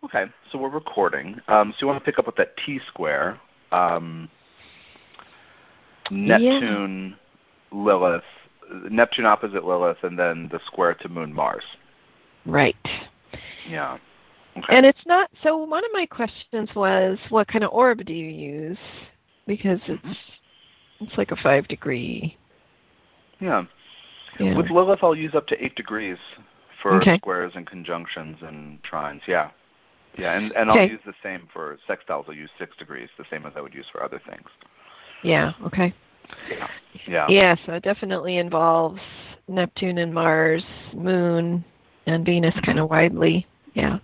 Okay, so we're recording. So you want to pick up with that T-square, Neptune, Lilith, Neptune opposite Lilith, and then the square to Moon Mars. Right. Yeah. Okay. And it's not, so one of my questions was, what kind of orb do you use? Because it's like a 5-degree. Yeah. With Lilith, I'll use up to 8 degrees for squares and conjunctions and trines. Yeah. Yeah, and I'll use the same for sextiles. I'll use 6 degrees, the same as I would use for other things. Yeah, okay. Yeah. Yeah, so it definitely involves Neptune and Mars, Moon, and Venus kind of widely. Yeah.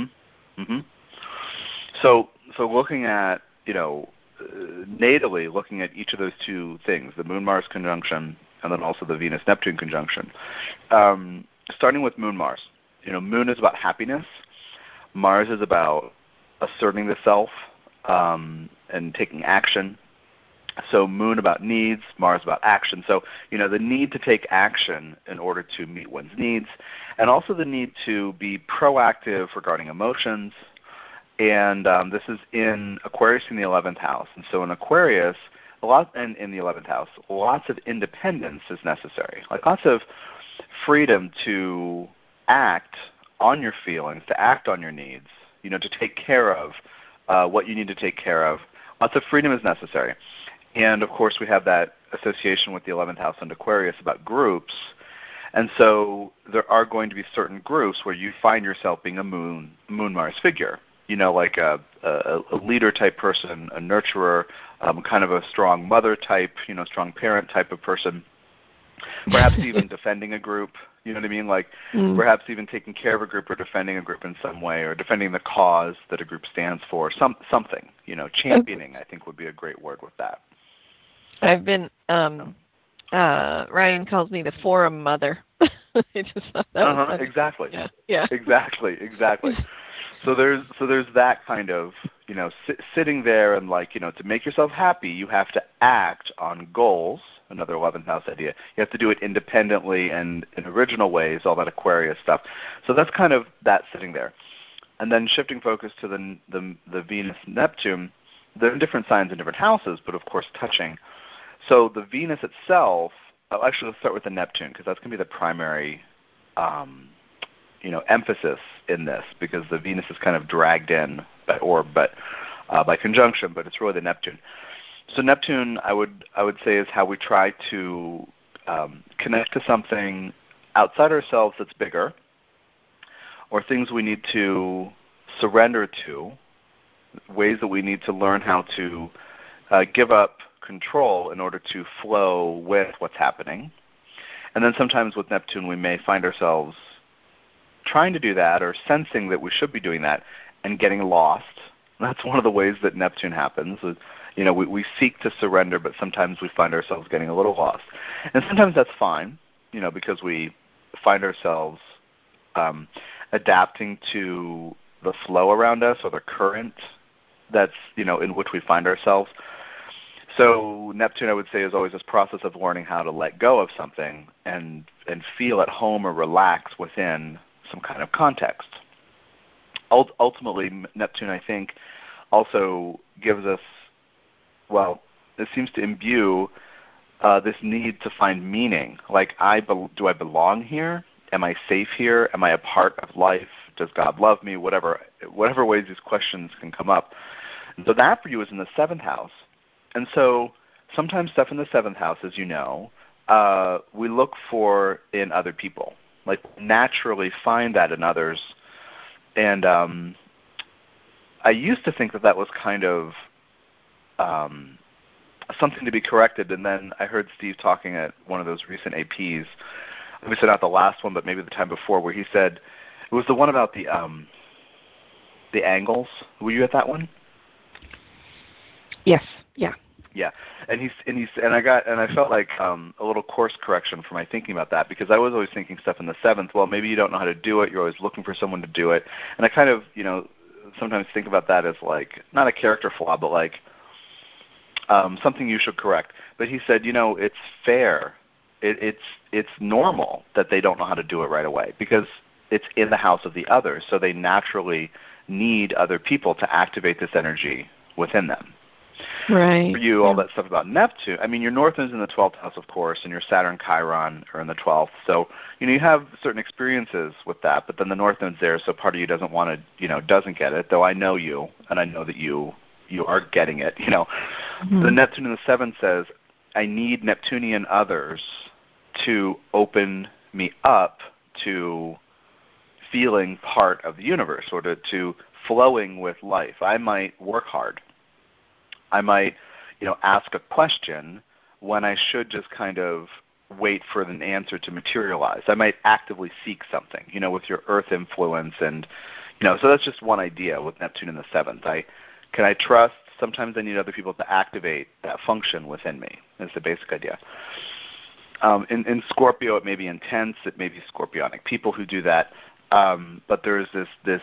So looking at, natally looking at each of those two things, the Moon-Mars conjunction and then also the Venus-Neptune conjunction. Starting with Moon-Mars. Moon is about happiness. Mars is about asserting the self and taking action. So Moon about needs, Mars about action. So, the need to take action in order to meet one's needs, and also the need to be proactive regarding emotions. And this is in Aquarius in the 11th house. And so in Aquarius, in the 11th house, lots of independence is necessary. Like lots of freedom to act on your feelings, to act on your needs, to take care of what you need to take care of. Lots of freedom is necessary. And, of course, we have that association with the 11th house and Aquarius about groups. And so there are going to be certain groups where you find yourself being a Moon-Mars figure, like a leader-type person, a nurturer, kind of a strong mother type, strong parent type of person, perhaps even defending a group, you know what I mean? Like perhaps even taking care of a group or defending a group in some way or defending the cause that a group stands for, something, championing I think would be a great word with that. I've been, Ryan calls me the forum mother. I just thought that was funny. Exactly. Yeah. Exactly. So there's that kind of, sitting there and to make yourself happy, you have to act on goals, another 11th house idea. You have to do it independently and in original ways, all that Aquarius stuff. So that's kind of that sitting there. And then shifting focus to the Venus-Neptune, they're in different signs in different houses, but of course touching. So the Venus itself, actually let's start with the Neptune because that's going to be the primary emphasis in this because the Venus is kind of dragged in by orb, but by conjunction, but it's really the Neptune. So Neptune, I would say, is how we try to connect to something outside ourselves that's bigger, or things we need to surrender to, ways that we need to learn how to give up control in order to flow with what's happening. And then sometimes with Neptune, we may find ourselves trying to do that or sensing that we should be doing that and getting lost. That's one of the ways that Neptune happens. We seek to surrender, but sometimes we find ourselves getting a little lost. And sometimes that's fine, because we find ourselves adapting to the flow around us or the current that's, in which we find ourselves. So Neptune, I would say, is always this process of learning how to let go of something and feel at home or relax within some kind of context. Ultimately, Neptune, I think, also gives us, it seems to imbue this need to find meaning. Like, do I belong here? Am I safe here? Am I a part of life? Does God love me? Whatever ways these questions can come up. And so that for you is in the 7th house. And so sometimes stuff in the 7th house, as you know, we look for in other people. Like naturally find that in others. And I used to think that was kind of something to be corrected. And then I heard Steve talking at one of those recent APs, obviously not the last one, but maybe the time before, where he said it was the one about the angles. Were you at that one? Yes. Yeah. Yeah, and I felt like a little course correction for my thinking about that because I was always thinking stuff in the 7th. Well, maybe you don't know how to do it. You're always looking for someone to do it, and I kind of sometimes think about that as like not a character flaw, but like something you should correct. But he said, it's fair. It's normal that they don't know how to do it right away because it's in the house of the others, so they naturally need other people to activate this energy within them. Right. For you, all that stuff about Neptune, I mean, your North Node's in the 12th house, of course, and your Saturn, Chiron are in the 12th. So, you have certain experiences with that, but then the North Node's there, so part of you doesn't want to, doesn't get it, though I know you, and I know that you are getting it, Mm-hmm. The Neptune in the 7th says, I need Neptunian others to open me up to feeling part of the universe, or to flowing with life. I might work hard. I might, ask a question when I should just kind of wait for an answer to materialize. I might actively seek something, with your Earth influence, and, so that's just one idea with Neptune in the 7th. Can I trust? Sometimes I need other people to activate that function within me. Is the basic idea. In Scorpio, it may be intense. It may be scorpionic people who do that. But there's this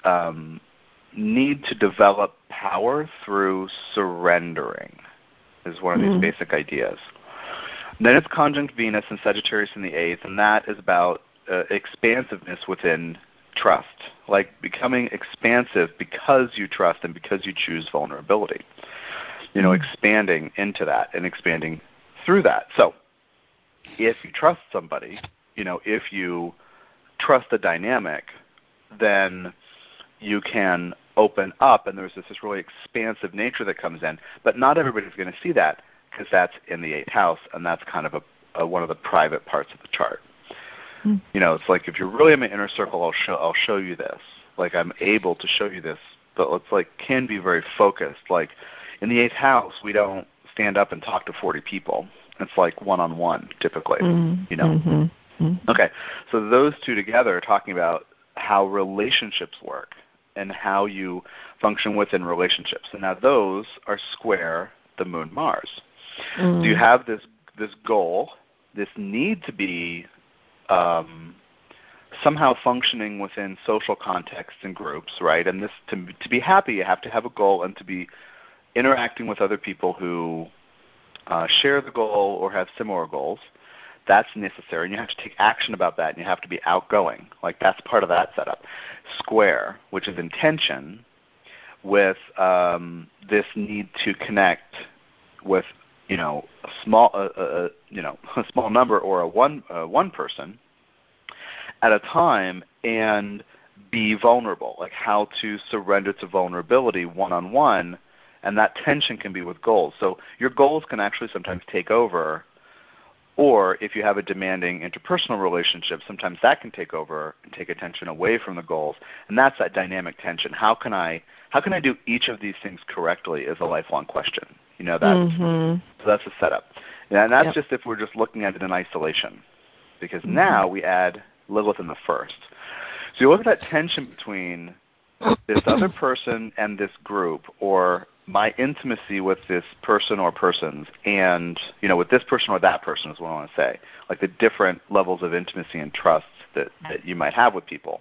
need to develop power through surrendering is one of these basic ideas. And then it's conjunct Venus and Sagittarius in the 8th, and that is about expansiveness within trust, like becoming expansive because you trust and because you choose vulnerability. Expanding into that and expanding through that. So if you trust somebody, if you trust the dynamic, then you can open up, and there's this really expansive nature that comes in. But not everybody's going to see that because that's in the 8th house, and that's kind of one of the private parts of the chart. It's like if you're really in my inner circle, I'll show you this. Like I'm able to show you this, but it's can be very focused. Like in the 8th house, we don't stand up and talk to 40 people. It's like one-on-one typically. Okay, so those two together are talking about how relationships work and how you function within relationships. And now those are square the Moon Mars. So you have this goal, this need to be somehow functioning within social contexts and groups, right? And this to be happy, you have to have a goal and to be interacting with other people who share the goal or have similar goals. That's necessary, and you have to take action about that, and you have to be outgoing. Like that's part of that setup. Square, which is intention, with this need to connect with a small number or a one person at a time, and be vulnerable. Like how to surrender to vulnerability one-on-one, and that tension can be with goals. So your goals can actually sometimes take over. Or if you have a demanding interpersonal relationship, sometimes that can take over and take attention away from the goals. And that's that dynamic tension. How can I do each of these things correctly is a lifelong question. So that's a setup. And that's just if we're just looking at it in isolation. Because now we add Lilith in the 1st. So you look at that tension between this other person and this group, or my intimacy with this person or persons, and with this person or that person is what I want to say, like the different levels of intimacy and trust that you might have with people.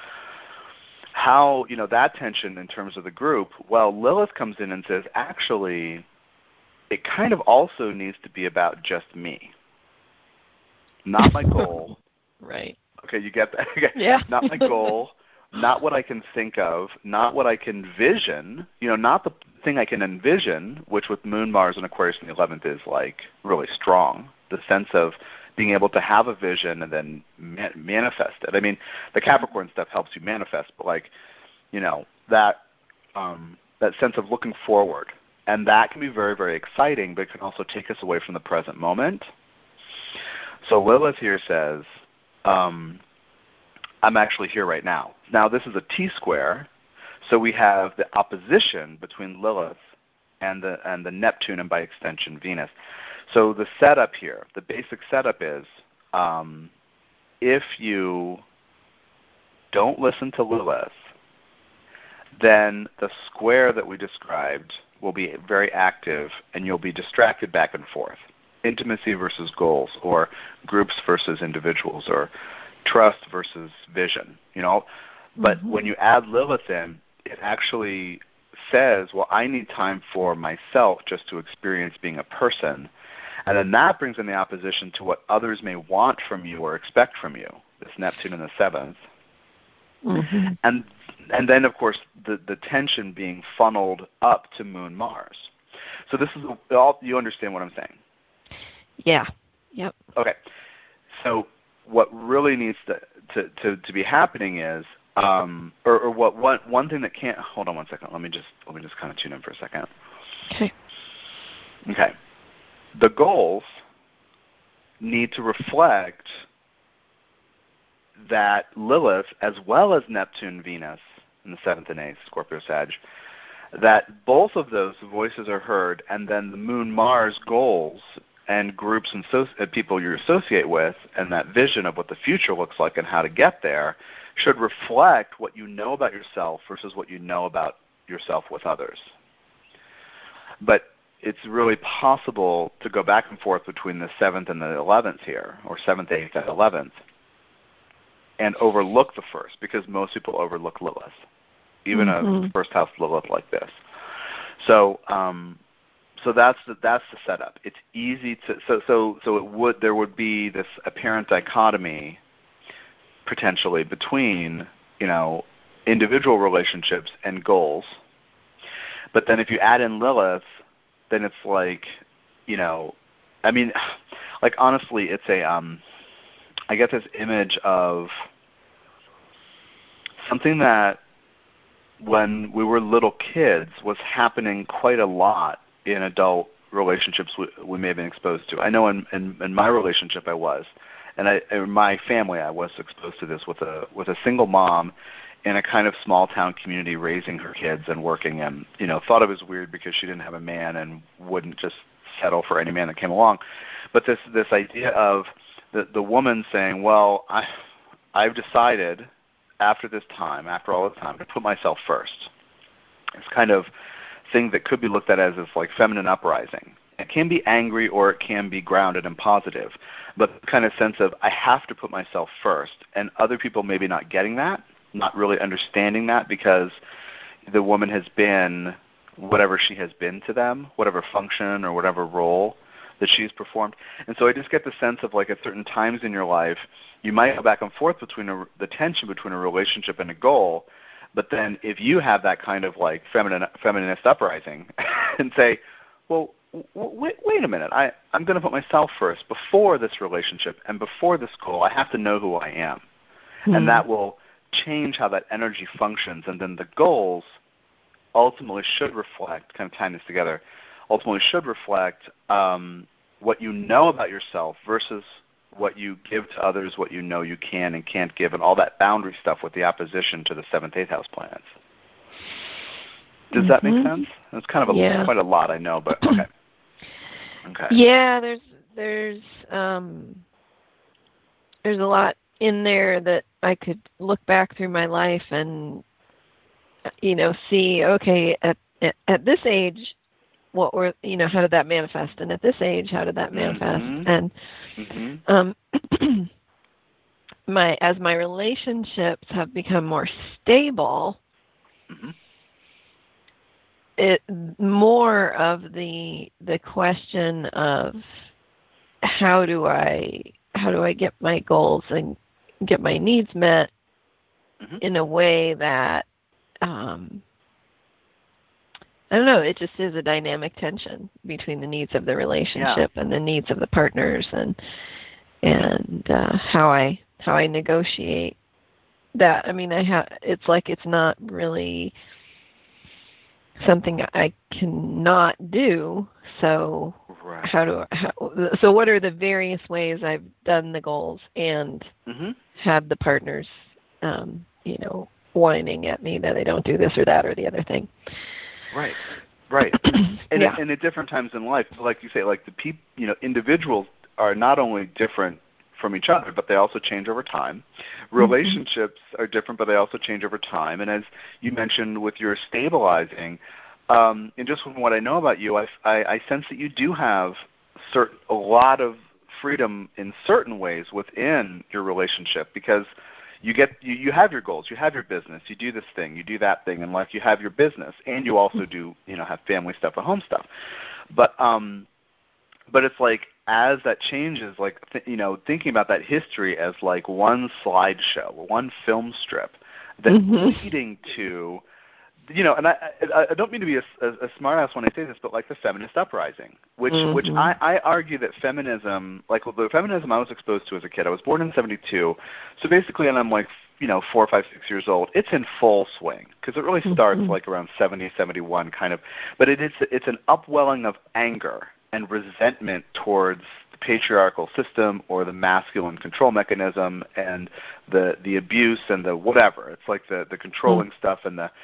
How that tension in terms of the group? Well, Lilith comes in and says, actually, it kind of also needs to be about just me, not my goal. Right. Okay, you get that? Yeah. Not my goal. Not what I can think of, not what I can vision, not the thing I can envision, which with Moon, Mars, and Aquarius in the 11th is like really strong, the sense of being able to have a vision and then manifest it. I mean, the Capricorn stuff helps you manifest, but that sense of looking forward. And that can be very, very exciting, but it can also take us away from the present moment. So Lilith here says, I'm actually here right now. Now, this is a T-square, so we have the opposition between Lilith and the Neptune, and by extension, Venus. So the setup here, the basic setup is, if you don't listen to Lilith, then the square that we described will be very active, and you'll be distracted back and forth. Intimacy versus goals, or groups versus individuals, or trust versus vision, But when you add Lilith in, it actually says, well, I need time for myself just to experience being a person. And then that brings in the opposition to what others may want from you or expect from you, this Neptune in the 7th. Mm-hmm. And then, of course, the tension being funneled up to Moon Mars. So this is all, you understand what I'm saying? Yeah. Yep. Okay. So what really needs to be happening is, or what one thing that can't, hold on one second. Let me just kind of tune in for a second. Okay. Okay. The goals need to reflect that Lilith, as well as Neptune, Venus, in the 7th and 8th, Scorpio, Sag, that both of those voices are heard, and then the Moon Mars goals and groups and people you associate with, and that vision of what the future looks like and how to get there, should reflect what you know about yourself versus what you know about yourself with others. But it's really possible to go back and forth between the 7th and the 11th here, or 7th, 8th, and 11th, and overlook the first, because most people overlook Lilith, even a first house Lilith like this. So, so that's the setup. It's easy to there would be this apparent dichotomy potentially between individual relationships and goals, but then if you add in Lilith, then it's like honestly, it's I get this image of something that when we were little kids was happening quite a lot in adult relationships we may have been exposed to. I know in my relationship I was, and in my family I was exposed to this with a single mom in a kind of small town community raising her kids and working, and thought it was weird because she didn't have a man and wouldn't just settle for any man that came along. But this idea of the woman saying, well, I've decided after all this time, to put myself first. It's kind of thing that could be looked at as like feminine uprising. It can be angry or it can be grounded and positive, but the kind of sense of I have to put myself first, and other people maybe not getting that, not really understanding that, because the woman has been whatever she has been to them, whatever function or whatever role that she's performed. And so I just get the sense of like at certain times in your life, you might go back and forth between the tension between a relationship and a goal, but then if you have that kind of like feminist uprising and say, well, wait a minute, I'm going to put myself first before this relationship and before this goal. I have to know who I am. And that will change how that energy functions, and then the goals ultimately should reflect, kind of tying this together, ultimately should reflect what you know about yourself versus what you give to others, what you know you can and can't give, and all that boundary stuff with the opposition to the 7th, 8th house planets. Does that make sense? It's kind of quite a lot, I know, but okay. Okay. Yeah, there's a lot in there that I could look back through my life and see, okay, at this age, what were how did that manifest, and at this age, how did that manifest? And as my relationships have become more stable, it more of the question of how do I get my goals and get my needs met in a way that I don't know, it just is a dynamic tension between the needs of the relationship and the needs of the partners, and how I negotiate that. I mean, it's like it's not really something I cannot do. So so what are the various ways I've done the goals and had the partners whining at me that I don't do this or that or the other thing. Right. And at different times in life, like you say, like the individuals are not only different from each other, but they also change over time. Relationships are different, but they also change over time. And as you mentioned with your stabilizing, and just from what I know about you, I sense that you do have a lot of freedom in certain ways within your relationship, because you have your goals, you have your business, you do this thing, you do that thing, and like you have your business, and you also do have family stuff and home stuff. But it's like as that changes, like thinking about that history as like one slideshow, one film strip, that's leading to, and I don't mean to be a smart-ass when I say this, but like the feminist uprising, which I argue that feminism, like the feminism I was exposed to as a kid, I was born in 72, so basically, and I'm like, 4, 5, 6 years old, it's in full swing, because it really starts like around 70, 71 kind of, but it's an upwelling of anger and resentment towards the patriarchal system or the masculine control mechanism and the abuse and the whatever. It's like the controlling stuff and the,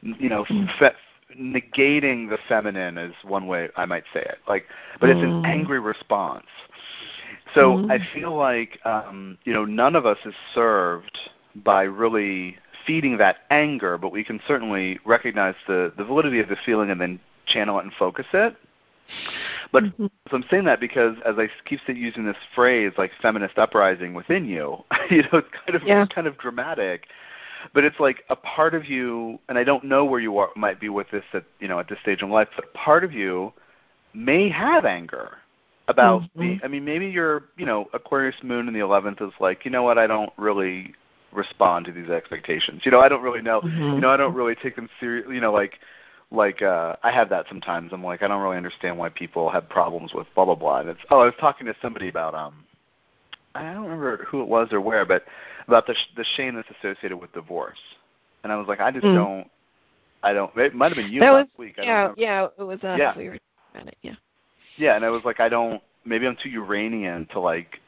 negating the feminine is one way I might say it. But it's an angry response. So I feel like, none of us is served by really feeding that anger, but we can certainly recognize the validity of the feeling and then channel it and focus it. But so I'm saying that because as I keep using this phrase, like feminist uprising within you, it's kind of dramatic. But it's like a part of you, and I don't know where you might be with this at this stage in life, but part of you may have anger about maybe your Aquarius moon in the 11th is like, you know what, I don't really respond to these expectations. I don't really know. I don't really take them seriously. I have that sometimes. I'm like, I don't really understand why people have problems with blah blah blah. And I was talking to somebody about I don't remember who it was or where, but about the shame that's associated with divorce. And I was like, I just don't. It might have been you last week. It was us. Yeah. We were talking about it. Yeah. Yeah, and I was like, maybe I'm too Uranian to like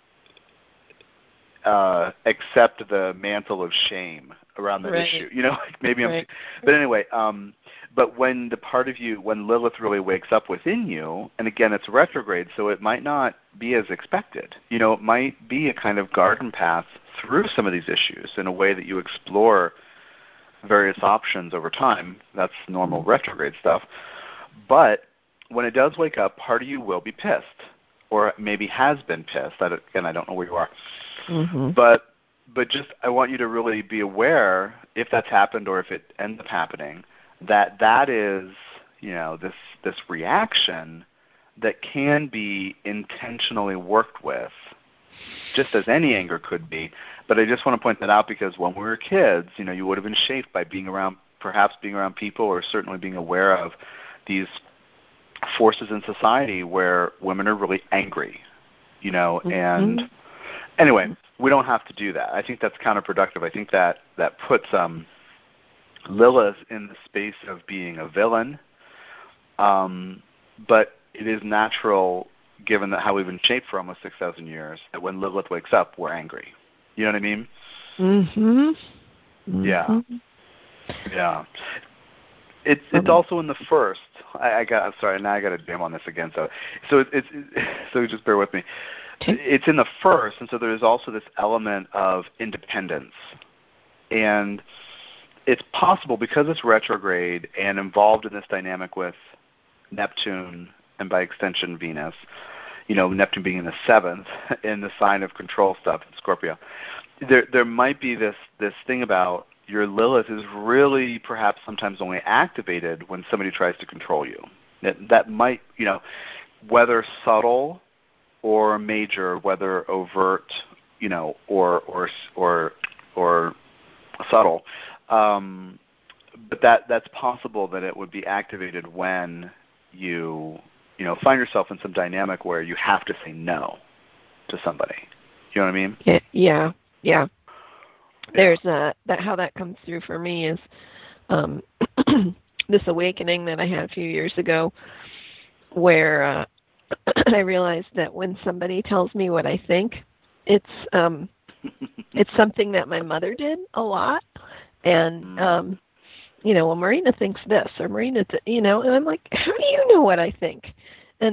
accept the mantle of shame around that issue. Maybe I'm. But anyway, but when the part of you, when Lilith really wakes up within you, and again, it's retrograde, so it might not be as expected. It might be a kind of garden path through some of these issues in a way that you explore various options over time. That's normal retrograde stuff. But when it does wake up, part of you will be pissed, or maybe has been pissed. Again, I don't know where you are. But just I want you to really be aware, if that's happened or if it ends up happening, that is, this reaction that can be intentionally worked with, just as any anger could be. But I just want to point that out because when we were kids, you would have been shaped by being around people, or certainly being aware of these forces in society where women are really angry, and anyway, we don't have to do that. I think that's counterproductive. I think that puts Lilith in the space of being a villain, but it is natural, given that how we've been shaped for almost 6,000 years, that when Lilith wakes up, we're angry. You know what I mean? Yeah. It's also in the first. I'm sorry. Now I got to jam on this again. So just bear with me. It's in the first, and so there's also this element of independence, and it's possible because it's retrograde and involved in this dynamic with Neptune and by extension Venus. Neptune being in the 7th in the sign of control stuff in Scorpio. There might be this thing about your Lilith is really perhaps sometimes only activated when somebody tries to control you. That might, whether subtle or major, whether overt, or subtle. But that's possible that it would be activated when you find yourself in some dynamic where you have to say no to somebody. You know what I mean? Yeah. There's how that comes through for me is this awakening that I had a few years ago, where I realized that when somebody tells me what I think, it's something that my mother did a lot, and well, Marina thinks this, or Marina, and I'm like, how do you know what I think? And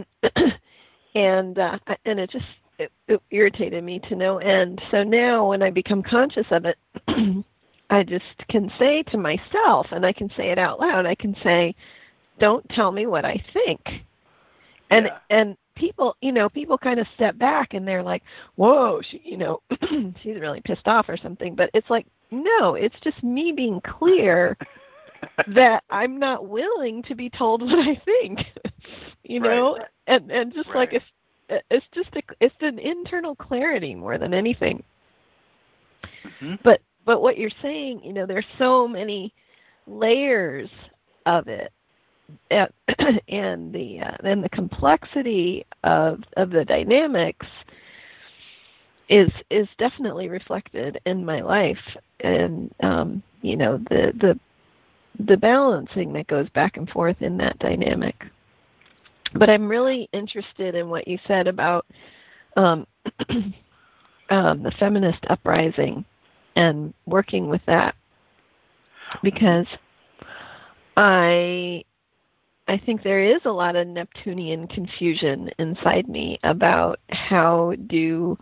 it just it irritated me to no end. So now when I become conscious of it, I just can say to myself, and I can say it out loud, I can say, don't tell me what I think. And people kind of step back and they're like, whoa, she's really pissed off or something. But it's like, no, it's just me being clear that I'm not willing to be told what I think, and just like it's an internal clarity more than anything. But but what you're saying, there's so many layers of it, and the complexity of the dynamics is definitely reflected in my life, and the balancing that goes back and forth in that dynamic. But I'm really interested in what you said about the feminist uprising and working with that, because I think there is a lot of Neptunian confusion inside me about how do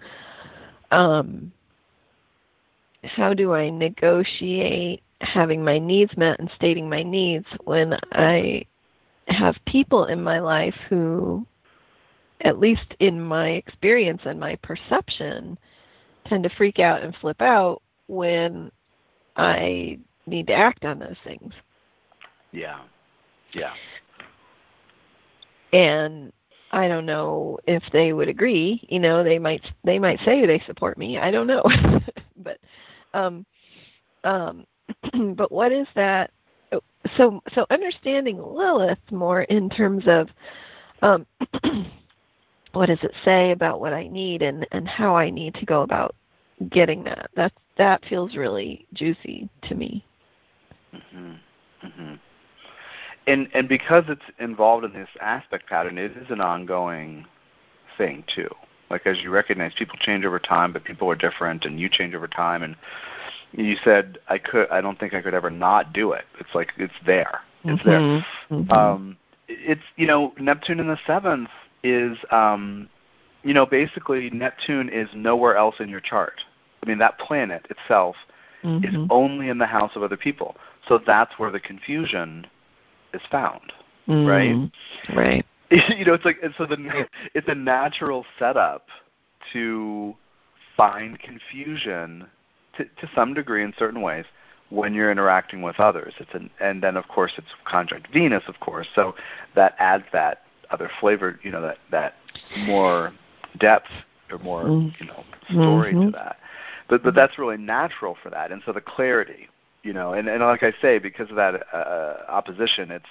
I negotiate having my needs met and stating my needs when I have people in my life who, at least in my experience and my perception, tend to freak out and flip out when I need to act on those things. Yeah. And I don't know if they would agree. They might say they support me. I don't know. But but what is that? So understanding Lilith more in terms of what does it say about what I need and how I need to go about getting that. That feels really juicy to me. Mm-hmm. Mm-hmm. And because it's involved in this aspect pattern, it is an ongoing thing too. Like, as you recognize, people change over time, but people are different, and you change over time. And you said, I don't think I could ever not do it. It's like it's there. It's there. Mm-hmm. It's Neptune in the seventh is basically Neptune is nowhere else in your chart. I mean, that planet itself is only in the house of other people. So that's where the confusion is found, right? Right. It's like, and so it's a natural setup to find confusion to some degree in certain ways when you're interacting with others. And then of course it's conjunct Venus, of course, so that adds that other flavor, that more depth or more story to that. But that's really natural for that, and so the clarity. And like I say, because of that opposition, it's,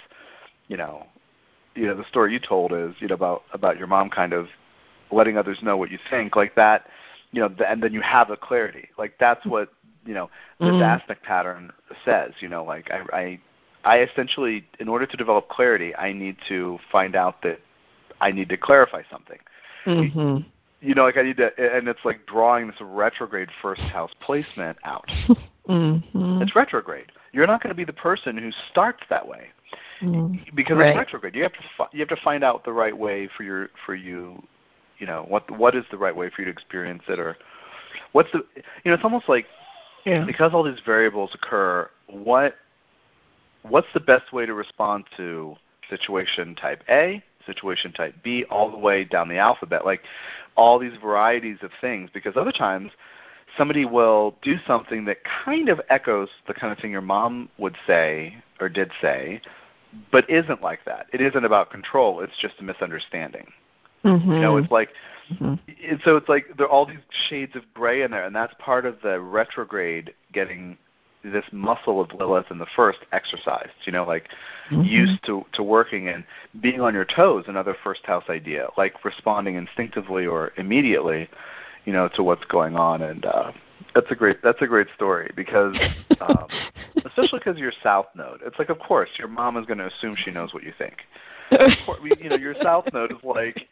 the story you told is, about your mom kind of letting others know what you think, like that, and then you have a clarity. Like, that's what, this aspect pattern says, like I essentially, in order to develop clarity, I need to find out that I need to clarify something. Like I need to, and it's like drawing this retrograde first house placement out. It's retrograde. You're not going to be the person who starts that way because it's retrograde. You have to find out the right way for you. What is the right way for you to experience it, or what's the it's almost like because all these variables occur. What's the best way to respond to situation type A, situation type B, all the way down the alphabet? Like all these varieties of things, because other times somebody will do something that kind of echoes the kind of thing your mom would say or did say, but isn't like that. It isn't about control. It's just a misunderstanding. It's like, and so it's like there are all these shades of gray in there, and that's part of the retrograde getting this muscle of Lilith in the first exercised, used to working and being on your toes, another first house idea, like responding instinctively or immediately, to what's going on. And that's a great story because, especially because you're South Node. It's like, of course, your mom is going to assume she knows what you think. Your South Node is like,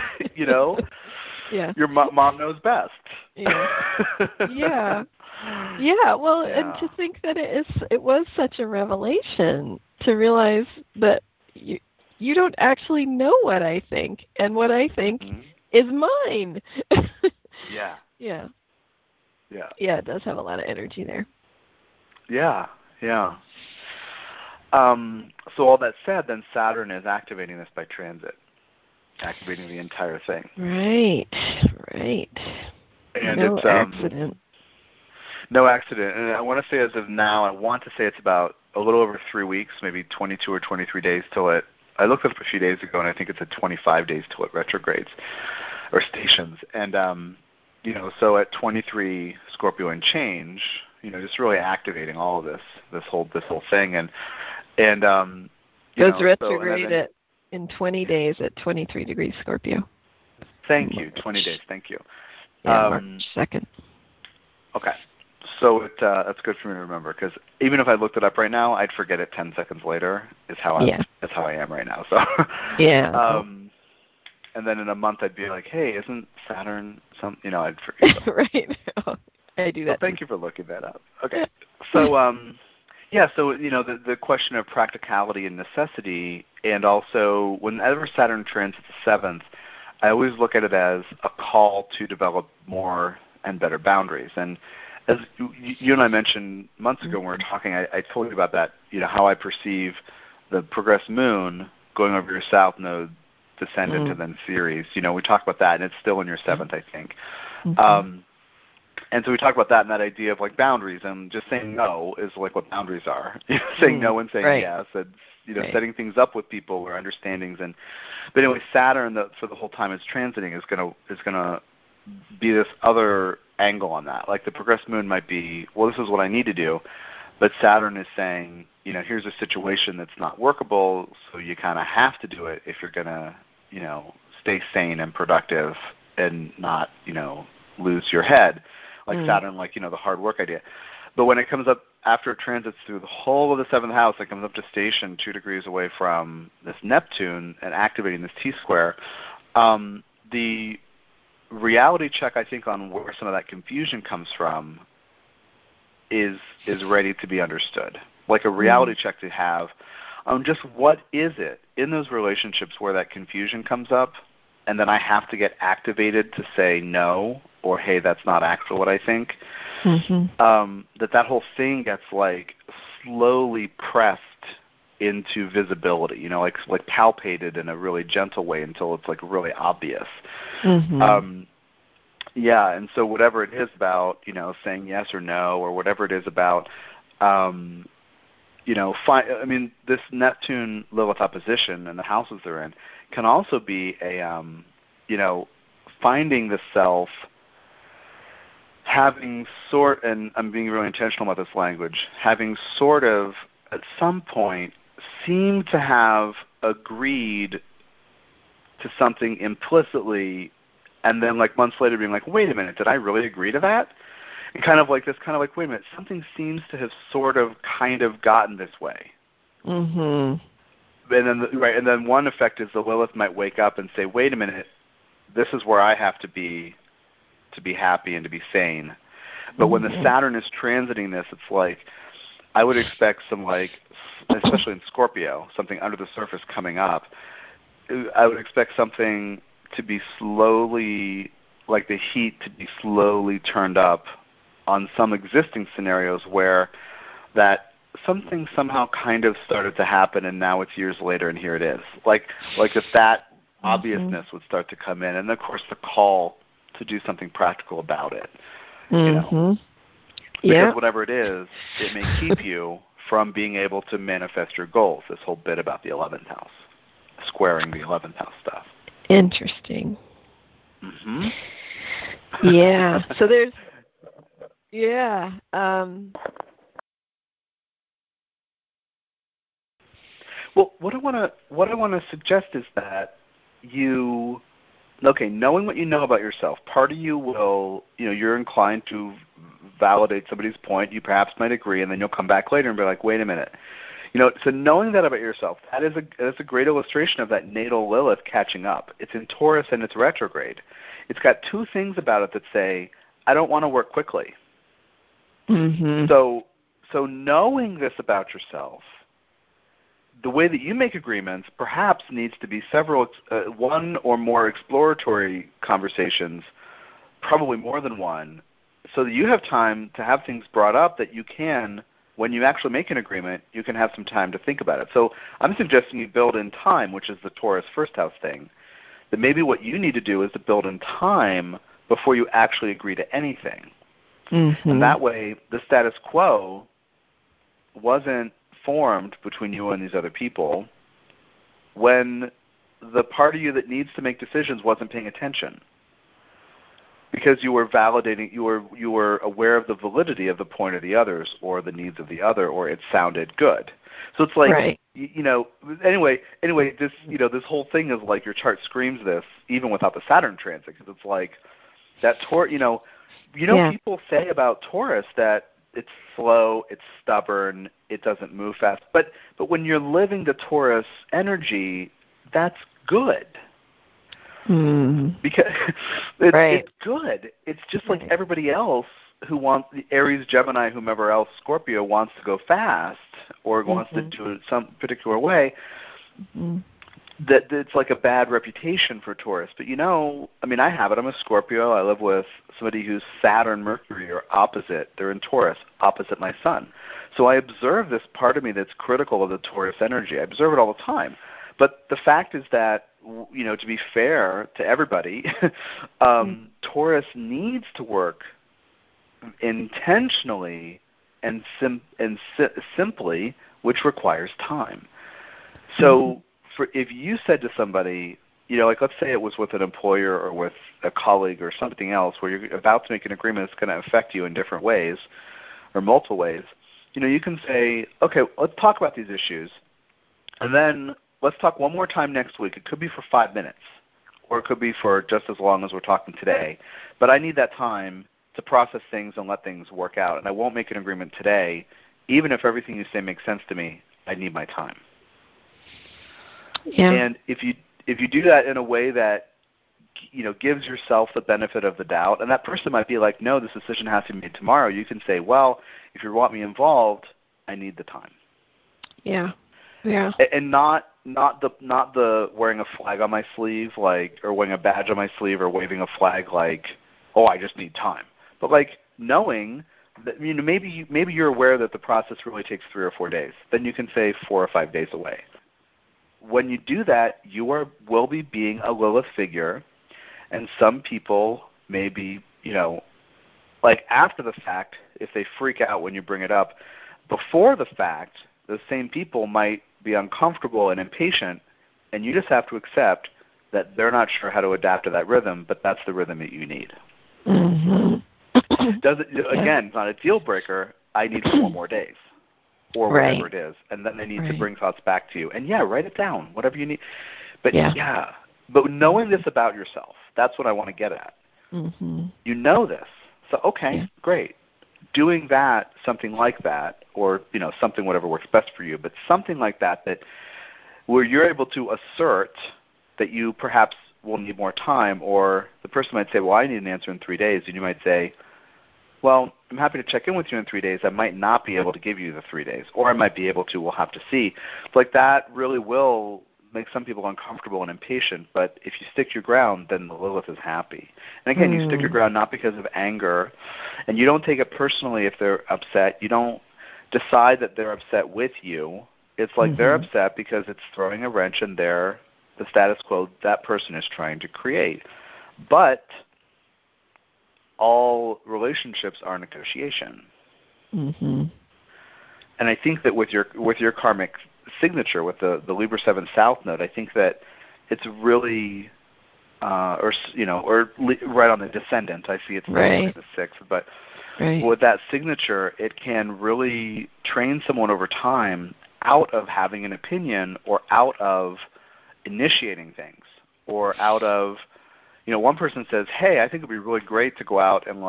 your mom knows best. Yeah. Well, and to think that it was such a revelation to realize that you don't actually know what I think, and what I think is mine. Yeah. Yeah, it does have a lot of energy there. Yeah. So all that said, then Saturn is activating this by transit, activating the entire thing. Right. And no it's accident. No accident. And I want to say as of now, it's about a little over 3 weeks, maybe 22 or 23 days till it. I looked up a few days ago, and I think it's at 25 days till it retrogrades or stations. And so at 23 Scorpio and change, just really activating all of this whole thing, and goes retrograde in 20 days at 23 degrees Scorpio. Thank you. 20 days. Thank you. Yeah, March 2nd. Okay. So that's good for me to remember, because even if I looked it up right now, I'd forget it 10 seconds later. That's how I am right now. So yeah. And then in a month I'd be like, hey, isn't Saturn some? I'd forget. Right. I do that. So thank you for looking that up. Okay. So So the question of practicality and necessity, and also whenever Saturn transits the 7th, I always look at it as a call to develop more and better boundaries. And as you and I mentioned months ago when we were talking, I told you about that, how I perceive the progressed moon going over your south node, descendant, and then Ceres. We talked about that, and it's still in your 7th, I think. Mm-hmm. And so we talked about that and that idea of like boundaries, and just saying no is like what boundaries are. Saying no and saying yes, and setting things up with people or understandings. But anyway, Saturn for the whole time it's transiting is gonna be this other angle on that. Like the progressed moon might be, well, this is what I need to do, but Saturn is saying, here's a situation that's not workable, so you kind of have to do it if you're gonna, stay sane and productive and not, lose your head. Like Saturn, like, the hard work idea. But when it comes up after it transits through the whole of the 7th house, it comes up to station 2 degrees away from this Neptune and activating this T-square, the reality check, I think, on where some of that confusion comes from is ready to be understood. Like a reality check to have on just what is it in those relationships where that confusion comes up, and then I have to get activated to say no, or hey, that's not actually what I think. That whole thing gets like slowly pressed into visibility, like palpated in a really gentle way until it's like really obvious. And so whatever it is about, saying yes or no, or whatever it is about, this Neptune Lilith opposition and the houses they're in can also be a, finding the self, having and I'm being really intentional about this language, having sort of at some point seemed to have agreed to something implicitly, and then like months later being like, wait a minute, did I really agree to that? And kind of like, wait a minute, something seems to have sort of kind of gotten this way. And then one effect is the Lilith might wake up and say, wait a minute, this is where I have to be happy and to be sane. But when the Saturn is transiting this, it's like I would expect some, like, especially in Scorpio, something under the surface coming up. I would expect something to be slowly, like the heat to be slowly turned up on some existing scenarios where that something somehow kind of started to happen, and now it's years later and here it is. Like if that obviousness would start to come in, and of course the call to do something practical about it. Because whatever it is, it may keep you from being able to manifest your goals, this whole bit about the 11th house, squaring the 11th house stuff. Interesting. Yeah. So there's, well, what I want to suggest is that knowing what you know about yourself, part of you will, you're inclined to validate somebody's point. You perhaps might agree, and then you'll come back later and be like, wait a minute. So knowing that about yourself, that's a great illustration of that natal Lilith catching up. It's in Taurus and it's retrograde. It's got two things about it that say, I don't want to work quickly. So knowing this about yourself, the way that you make agreements perhaps needs to be several, one or more exploratory conversations, probably more than one, so that you have time to have things brought up that you can, when you actually make an agreement, you can have some time to think about it. So I'm suggesting you build in time, which is the Taurus first house thing, that maybe what you need to do is to build in time before you actually agree to anything. And that way the status quo wasn't formed between you and these other people when the part of you that needs to make decisions wasn't paying attention. because you were validating, you were aware of the validity of the point of the others or the needs of the other, or it sounded good. So it's like, right. Anyway, this, this whole thing is like your chart screams this, even without the Saturn transit, because it's like that people say about Taurus that it's slow, it's stubborn, it doesn't move fast. But when you're living the Taurus energy, that's good. Because it's good. It's just like everybody else who wants, the Aries, Gemini, whomever else, Scorpio, wants to go fast or wants to do it some particular way. That it's like a bad reputation for Taurus. But I have it. I'm a Scorpio. I live with somebody whose Saturn, Mercury are opposite. They're in Taurus, opposite my sun. So I observe this part of me that's critical of the Taurus energy. I observe it all the time. But the fact is that, to be fair to everybody, Taurus needs to work intentionally and simply, which requires time. So if you said to somebody, like let's say it was with an employer or with a colleague or something else where you're about to make an agreement that's going to affect you in different ways or multiple ways, you can say, okay, let's talk about these issues, and then let's talk one more time next week. It could be for 5 minutes, or it could be for just as long as we're talking today. But I need that time to process things and let things work out. And I won't make an agreement today. Even if everything you say makes sense to me, I need my time. Yeah. And if you do that in a way that gives yourself the benefit of the doubt, and that person might be like, no, this decision has to be made tomorrow, you can say, well, if you want me involved, I need the time. Yeah. Yeah. And not the wearing a flag on my sleeve, or wearing a badge on my sleeve, or waving a flag like, oh, I just need time. But like knowing that maybe you're aware that the process really takes 3 or 4 days. Then you can say 4 or 5 days away. When you do that, you will be being a Lilith figure, and some people maybe like after the fact, if they freak out when you bring it up, before the fact, those same people might be uncomfortable and impatient, and you just have to accept that they're not sure how to adapt to that rhythm, but that's the rhythm that you need. Again, it's not a deal breaker. I need 4 more days, or whatever it is, and then they need to bring thoughts back to you. And write it down, whatever you need. But but knowing this about yourself, that's what I want to get at. You know this, so great. Doing that, something like that, or something whatever works best for you, but something like that where you're able to assert that you perhaps will need more time, or the person might say, well, I need an answer in 3 days, and you might say, well, I'm happy to check in with you in 3 days. I might not be able to give you the 3 days, or I might be able to. We'll have to see. It's like that really will make some people uncomfortable and impatient, but if you stick your ground, then the Lilith is happy. And again, you stick your ground not because of anger, and you don't take it personally if they're upset. You don't decide that they're upset with you. It's like they're upset because it's throwing a wrench in the status quo that person is trying to create. But all relationships are negotiation. And I think that with your karmic signature, with the Libra 7 South node, I think that it's really, right on the descendant. I see it's the 6th, but with that signature, it can really train someone over time out of having an opinion, or out of initiating things, or out of, one person says, hey, I think it would be really great to go out and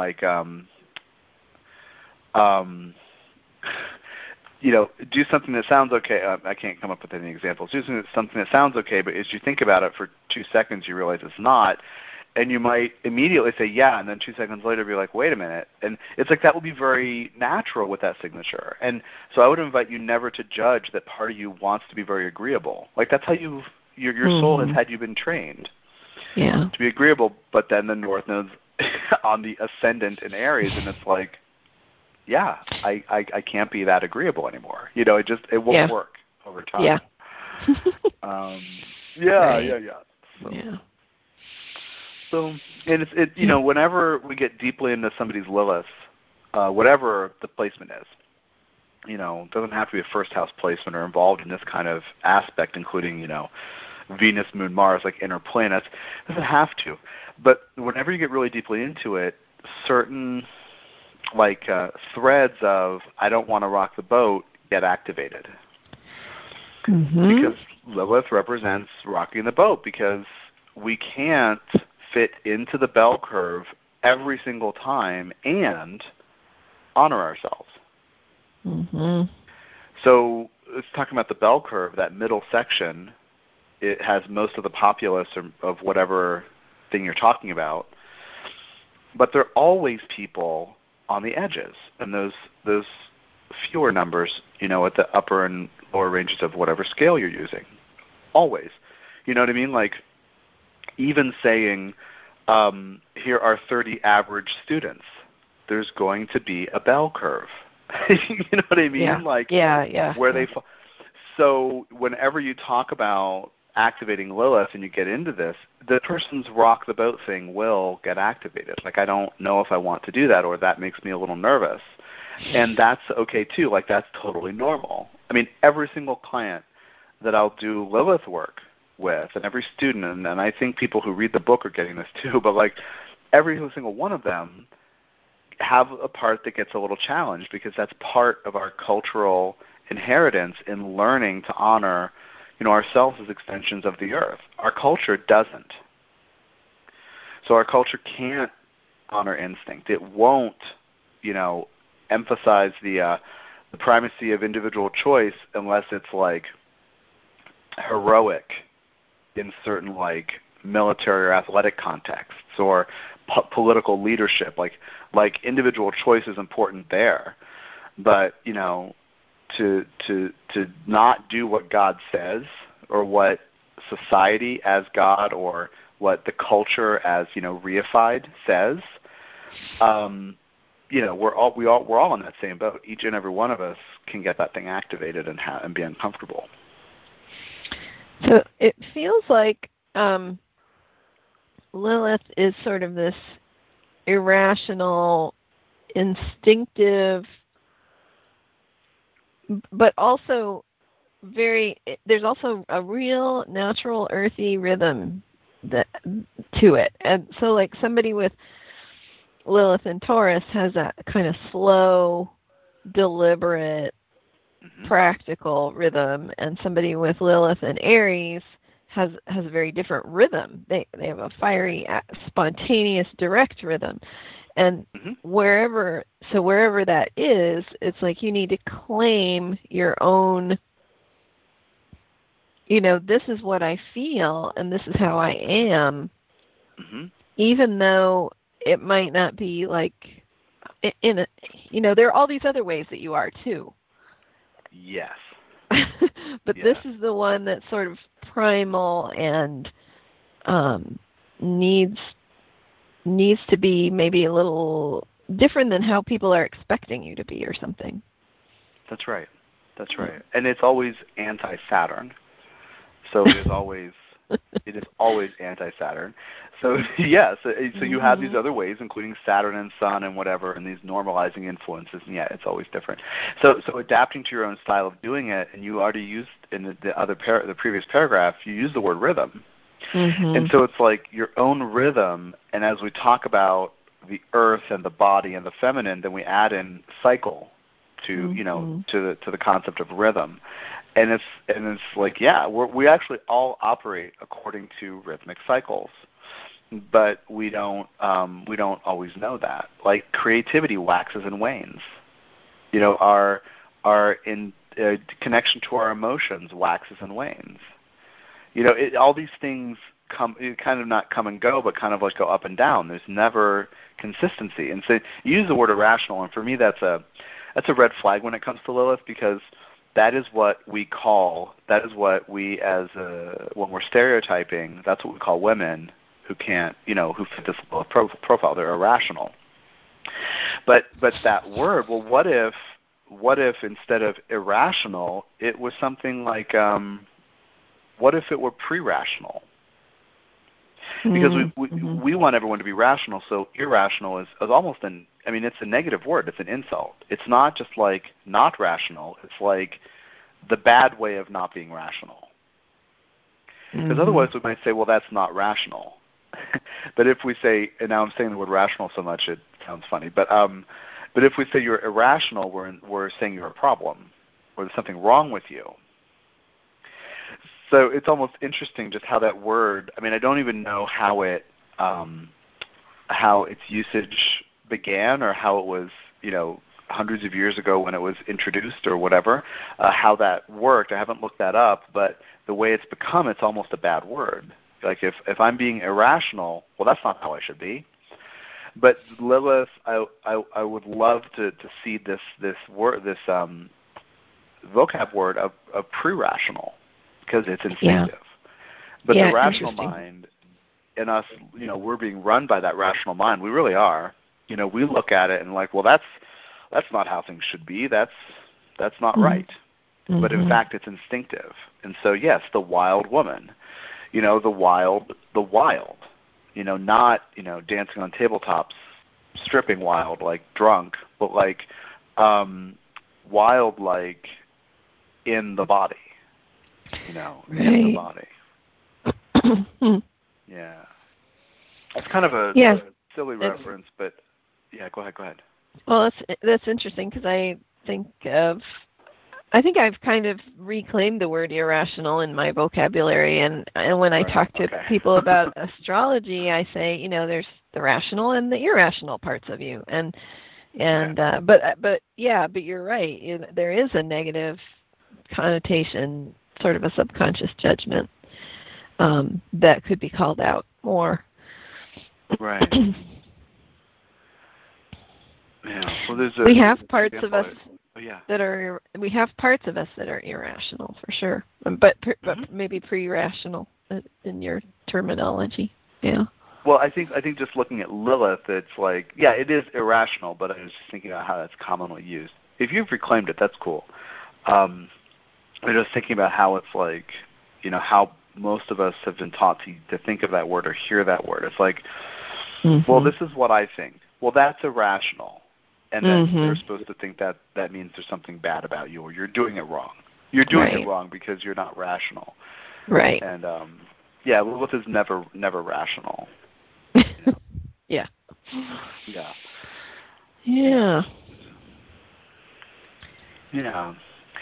do something that sounds okay. I can't come up with any examples. Do something that sounds okay, but as you think about it for 2 seconds, you realize it's not. And you might immediately say, yeah, and then 2 seconds later be like, wait a minute. And it's like that will be very natural with that signature. And so I would invite you never to judge that part of you wants to be very agreeable. Like that's how your soul has had you been trained to be agreeable, but then the North Node's on the ascendant in Aries, and it's like, I can't be that agreeable anymore. It won't work over time. So, and it's whenever we get deeply into somebody's Lilith, whatever the placement is, it doesn't have to be a first house placement or involved in this kind of aspect, including Venus, Moon, Mars, like inner planets. It doesn't have to. But whenever you get really deeply into it, certain threads of I don't want to rock the boat get activated. Because Lilith represents rocking the boat, because we can't fit into the bell curve every single time and honor ourselves. So it's talking about the bell curve, that middle section. It has most of the populace of whatever thing you're talking about, but there are always people on the edges, and those fewer numbers, at the upper and lower ranges of whatever scale you're using. Always. You know what I mean? Like, even saying, here are 30 average students, there's going to be a bell curve. You know what I mean? Where they fall. So whenever you talk about activating Lilith and you get into this, the person's rock the boat thing will get activated. Like, I don't know if I want to do that, or that makes me a little nervous. And that's okay too. Like, that's totally normal. I mean, every single client that I'll do Lilith work with, and every student, and I think people who read the book are getting this too, but like every single one of them have a part that gets a little challenged, because that's part of our cultural inheritance in learning to honor, ourselves as extensions of the earth. Our culture doesn't. So our culture can't honor instinct. It won't, emphasize the primacy of individual choice unless it's like heroic in certain like military or athletic contexts, or political leadership. Like individual choice is important there, but to not do what God says, or what society as God, or what the culture as reified says. We're all on that same boat. Each and every one of us can get that thing activated and be uncomfortable. So it feels like Lilith is sort of this irrational, instinctive, but also there's also a real natural earthy rhythm to it. And so like somebody with Lilith and Taurus has that kind of slow, deliberate, practical rhythm, and somebody with Lilith and Aries has a very different rhythm. They have a fiery, spontaneous, direct rhythm. And wherever that is, it's like you need to claim your own, this is what I feel and this is how I am, even though it might not be like, there are all these other ways that you are too. Yes. But this is the one that's sort of primal and needs to be maybe a little different than how people are expecting you to be or something. That's right. And it's always anti-Saturn. So it is always anti-Saturn. So yes, so you have these other ways, including Saturn and Sun and whatever, and these normalizing influences. And it's always different. So adapting to your own style of doing it, and you already used in the previous paragraph, you used the word rhythm. And so it's like your own rhythm. And as we talk about the earth and the body and the feminine, then we add in cycle to to the concept of rhythm. And it's like, we actually all operate according to rhythmic cycles, but we don't always know that. Like creativity waxes and wanes. Our connection to our emotions waxes and wanes. All these things kind of not come and go, but kind of like go up and down. There's never consistency. And so you use the word irrational, and for me that's a red flag when it comes to Lilith, because that is what we as when we're stereotyping, that's what we call women who can't, who fit this Lilith profile. They're irrational. But that word, well, what if instead of irrational, it was something like, what if it were pre-rational? Because we want everyone to be rational, so irrational is almost it's a negative word. It's an insult. It's not just like not rational. It's like the bad way of not being rational. Because otherwise we might say, well, that's not rational. But if we say, and now I'm saying the word rational so much it sounds funny, but if we say you're irrational, we're saying you're a problem, or there's something wrong with you. So it's almost interesting just how that word, I mean, I don't even know how its usage began, or how it was, hundreds of years ago when it was introduced or whatever, how that worked. I haven't looked that up, but the way it's become, it's almost a bad word. Like if I'm being irrational, well, that's not how I should be. But Lilith, I would love to see this word, this vocab word of pre-rational, because it's instinctive. But the rational mind in us, we're being run by that rational mind. We really are. We look at it and like, well, that's not how things should be. That's not right. But in fact, it's instinctive. And so, yes, the wild woman, the wild, not, dancing on tabletops, stripping wild, like drunk, but like wild, like in the body, in the body. Yeah. That's kind of a silly reference, but yeah, go ahead. Well, that's interesting, because I think I've kind of reclaimed the word irrational in my vocabulary, and when I talk to people about astrology, I say, there's the rational and the irrational parts of you, but you're right. There is a negative connotation, sort of a subconscious judgment that could be called out more. Right. Yeah. Well, we have parts of us that are irrational, for sure, but maybe pre-rational in your terminology. Yeah. Well, I think just looking at Lilith, it's like, it is irrational, but I was just thinking about how that's commonly used. If you've reclaimed it, that's cool. I'm just thinking about how it's like, how most of us have been taught to think of that word or hear that word. It's like, well, this is what I think. Well, that's irrational. And then they're supposed to think that means there's something bad about you, or you're doing it wrong. You're doing it wrong because you're not rational. Right. And Lilith is never rational. Yeah. Yeah. Yeah. Yeah.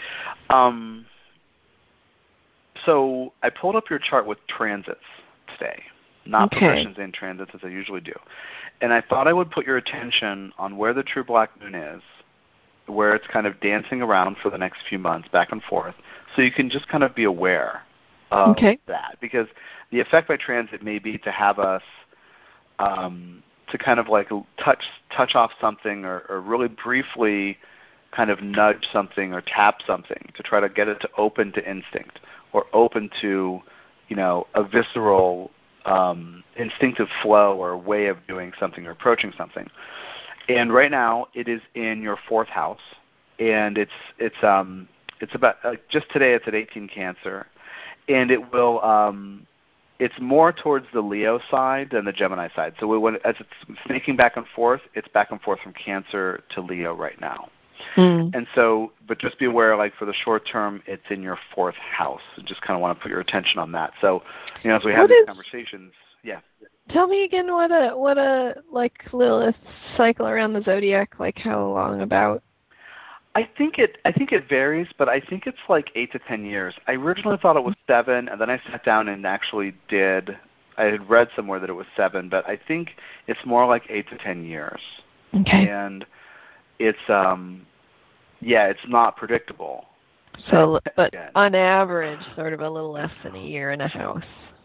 So I pulled up your chart with transits today, not progressions in transits as I usually do. And I thought I would put your attention on where the true black moon is, where it's kind of dancing around for the next few months, back and forth, so you can just kind of be aware of that. Because the effect by transit may be to have us to kind of like touch off something, or really briefly kind of nudge something or tap something to try to get it to open to instinct, or open to, a visceral instinctive flow or way of doing something or approaching something. And right now it is in your 4th house, and it's about just today it's at 18 Cancer, and it will it's more towards the Leo side than the Gemini side. So as it's snaking back and forth, it's back and forth from Cancer to Leo right now. And so, but just be aware, like for the short term, it's in your 4th house. Just kind of want to put your attention on that. So, as we have these conversations, Tell me again what a like Lilith cycle around the zodiac, like how long about? I think it varies, but I think it's like 8 to 10 years. I originally thought it was 7, and then I sat down and actually I had read somewhere that it was 7, but I think it's more like 8 to 10 years. Okay. And it's it's not predictable. So, but on average, sort of a little less than a year in a house.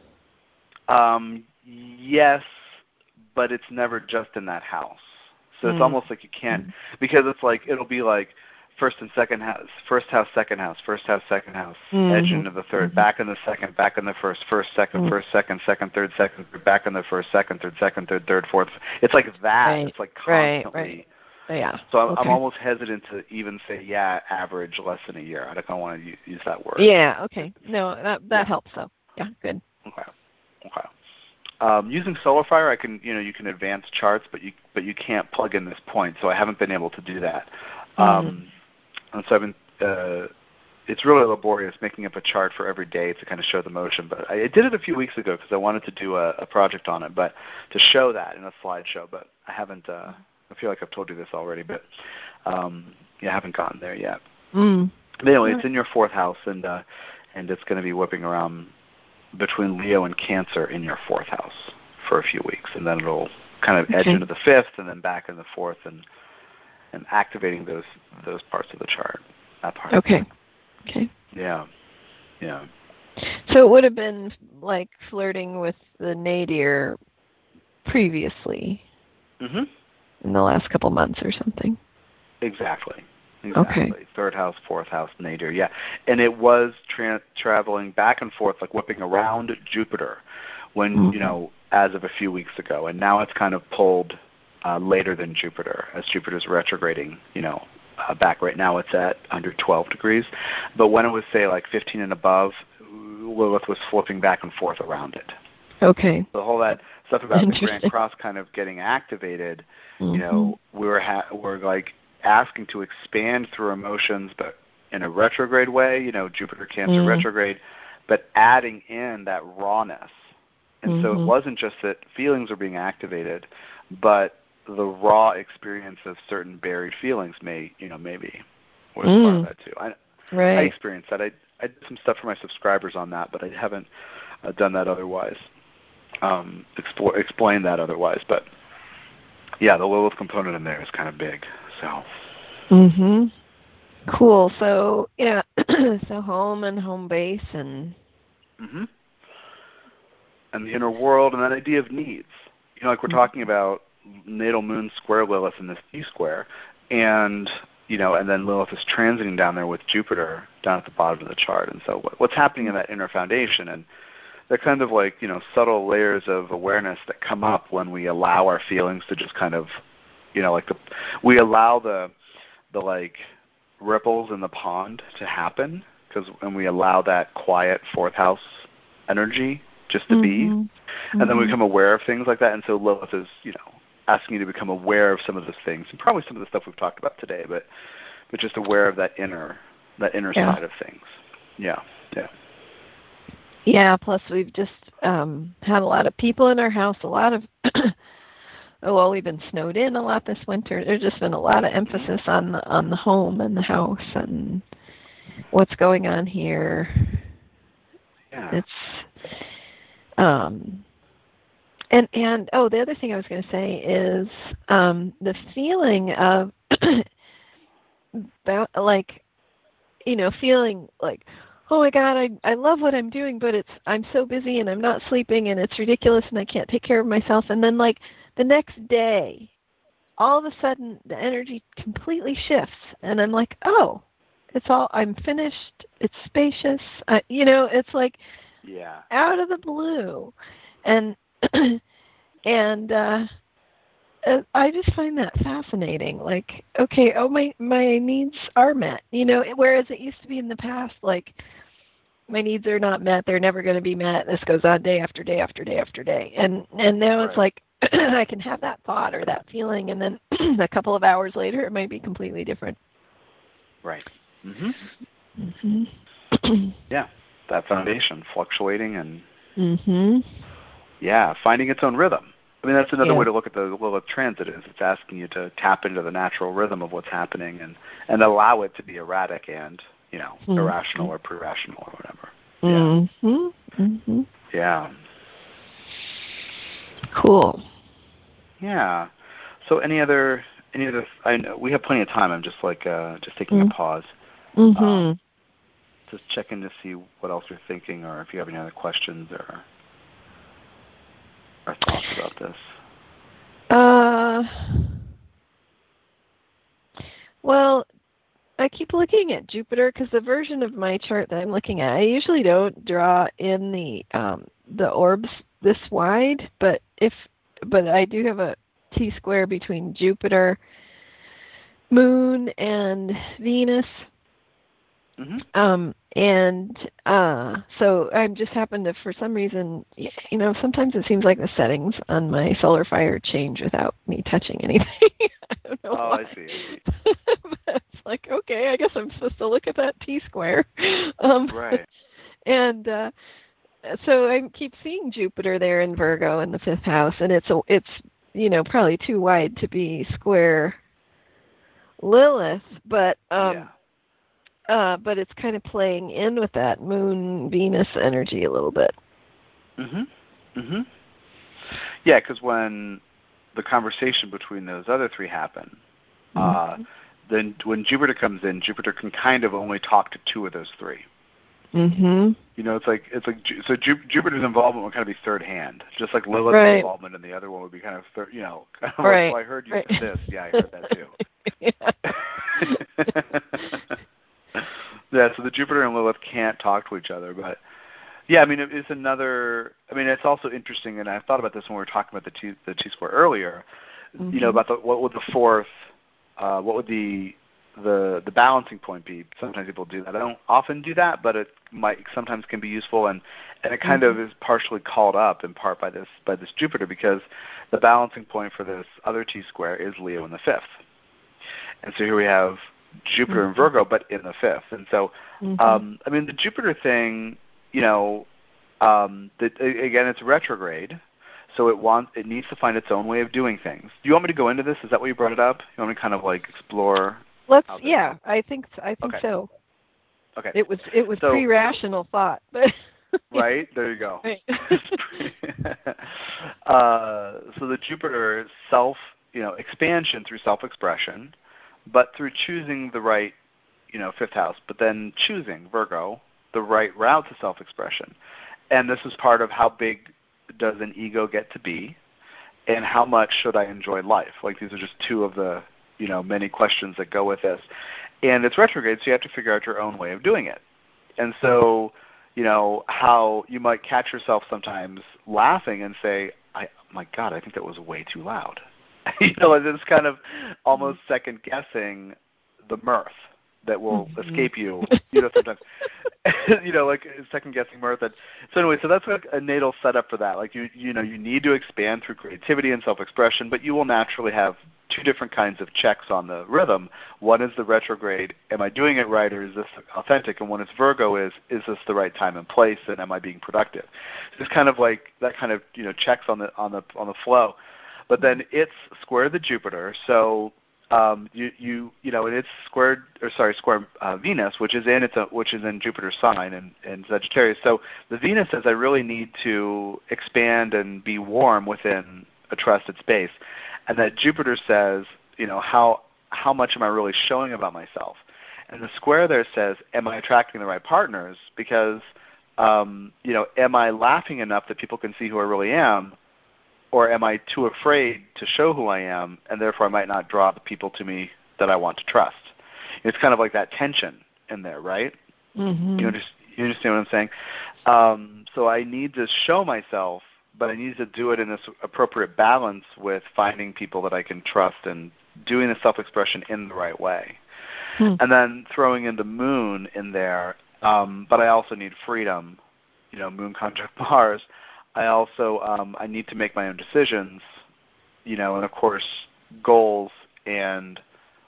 Yes, but it's never just in that house. So it's almost like you can't, because it's like, it'll be like first and second house, first house, second house, first house, second house, edge into the third, back in the second, back in the first, second, second, third, back in the first, second, third, fourth. It's like that. Right. It's like constantly. Right. Yeah. So I'm almost hesitant to even say, average less than a year. I don't want to use that word. Yeah, okay. No, that helps, though. Yeah, good. Okay. Using SolarFire, I can, you can advance charts, but you can't plug in this point, so I haven't been able to do that. And so I've been it's really laborious making up a chart for every day to kind of show the motion. But I did it a few weeks ago because I wanted to do a project on it, but to show that in a slideshow. But I haven't. I feel like I've told you this already, but I haven't gotten there yet. Mm. But anyway, it's in your 4th house, and it's going to be whipping around between Leo and Cancer in your 4th house for a few weeks, and then it'll kind of edge into the 5th, and then back in the 4th, and activating those parts of the chart. That part. Okay. Okay. Yeah. Yeah. So it would have been like flirting with the nadir previously. Mhm. In the last couple months or something. Exactly. Okay. 3rd house, 4th house, nadir. Yeah. And it was traveling back and forth, like whipping around Jupiter when, as of a few weeks ago. And now it's kind of pulled later than Jupiter, as Jupiter's retrograding, back right now it's at under 12 degrees. But when it was, say, like 15 and above, Lilith was flipping back and forth around it. Okay. So all that stuff about the Grand Cross kind of getting activated, we're like asking to expand through emotions, but in a retrograde way, Jupiter, Cancer retrograde, but adding in that rawness. And so it wasn't just that feelings are being activated, but the raw experience of certain buried feelings maybe was part of that too. I experienced that. I did some stuff for my subscribers on that, but I haven't done that otherwise. Explain that otherwise, but yeah, the Lilith component in there is kind of big. So. Cool. So yeah, so home and home base and. And the inner world and that idea of needs. Like we're talking about natal moon square Lilith in this T-square, and and then Lilith is transiting down there with Jupiter down at the bottom of the chart. And so what's happening in that inner foundation? And they're kind of like, subtle layers of awareness that come up when we allow our feelings to just kind of, we allow the like ripples in the pond to happen, and we allow that quiet 4th house energy just to be, and then we become aware of things like that. And so Lilith is, asking you to become aware of some of those things, and probably some of the stuff we've talked about today, but just aware of that inner side of things. Yeah. Yeah, plus we've just had a lot of people in our house, a lot of, we've been snowed in a lot this winter. There's just been a lot of emphasis on the home and the house and what's going on here. Yeah. It's, and the other thing I was going to say is the feeling of, feeling like, oh my God, I love what I'm doing, but I'm so busy and I'm not sleeping and it's ridiculous and I can't take care of myself. And then like the next day, all of a sudden the energy completely shifts and I'm like, oh, I'm finished. It's spacious. It's like out of the blue. And, I just find that fascinating. Like, okay, my needs are met. Whereas it used to be in the past, like, my needs are not met. They're never going to be met. This goes on day after day after day after day. And now it's like I can have that thought or that feeling, and then a couple of hours later, it might be completely different. Right. Yeah, that foundation fluctuating and finding its own rhythm. I mean, that's another way to look at the Lilith transit is it's asking you to tap into the natural rhythm of what's happening and allow it to be erratic and, irrational or pre-rational or whatever. Yeah. Yeah. Cool. Yeah. So any other I know we have plenty of time. I'm just like just taking a pause. Just checking to see what else you're thinking or if you have any other questions or thoughts about this. Well, I keep looking at Jupiter because the version of my chart that I'm looking at, I usually don't draw in the orbs this wide, but I do have a T-square between Jupiter, Moon, and Venus. So I just happened to, for some reason, sometimes it seems like the settings on my Solar Fire change without me touching anything. I don't know why. I see. But it's like, okay, I guess I'm supposed to look at that T-square. Right. And so I keep seeing Jupiter there in Virgo in the 5th house, and it's probably too wide to be square Lilith, but it's kind of playing in with that Moon Venus energy a little bit. Yeah, because when the conversation between those other three happen, then when Jupiter comes in, Jupiter can kind of only talk to two of those three. It's like so Jupiter's involvement would kind of be third hand, just like Lilith's involvement in the other one would be kind of third. Kind of like, well, I heard you said this. Yeah, I heard that too. Yeah, so the Jupiter and Lilith can't talk to each other, but yeah, I mean, it's another. I mean, it's also interesting, and I thought about this when we were talking about the T-square earlier. About what would the fourth, what would the balancing point be? Sometimes people do that. I don't often do that, but it might sometimes can be useful, and it kind of is partially called up in part by this Jupiter, because the balancing point for this other T-square is Leo in the 5th, and so here we have Jupiter in Virgo, but in the 5th, and so I mean the Jupiter thing, again, it's retrograde. So it needs to find its own way of doing things. Do you want me to go into this? Is that why you brought it up? You want me to kind of like explore? Yeah, I think okay. so. Okay. It was pre-rational thought, but right, there you go. Right. So the Jupiter is expansion through self-expression, but through choosing the right 5th house, but then choosing Virgo the right route to self-expression, and this is part of how big does an ego get to be, and how much should I enjoy life? Like, these are just two of the many questions that go with this. And it's retrograde, so you have to figure out your own way of doing it. And so, how you might catch yourself sometimes laughing and say, my God, I think that was way too loud. It's kind of almost second guessing the mirth that will escape you, sometimes. Like second guessing mirth. So anyway, so that's like a natal setup for that. Like you need to expand through creativity and self-expression, but you will naturally have two different kinds of checks on the rhythm. One is the retrograde, am I doing it right, or is this authentic? And one is Virgo, is this the right time and place, and am I being productive? It's kind of like that kind of checks on the flow. But then it's square the Jupiter, so and it's square Venus, which is in Jupiter's sign in Sagittarius. So the Venus says I really need to expand and be warm within a trusted space, and that Jupiter says, how much am I really showing about myself? And the square there says, am I attracting the right partners? Because am I laughing enough that people can see who I really am? Or am I too afraid to show who I am, and therefore I might not draw the people to me that I want to trust? It's kind of like that tension in there, right? You understand what I'm saying? So I need to show myself, but I need to do it in this appropriate balance with finding people that I can trust and doing the self-expression in the right way. And then throwing in the moon in there, but I also need freedom, moon conjunct Mars. I also I need to make my own decisions, and of course goals and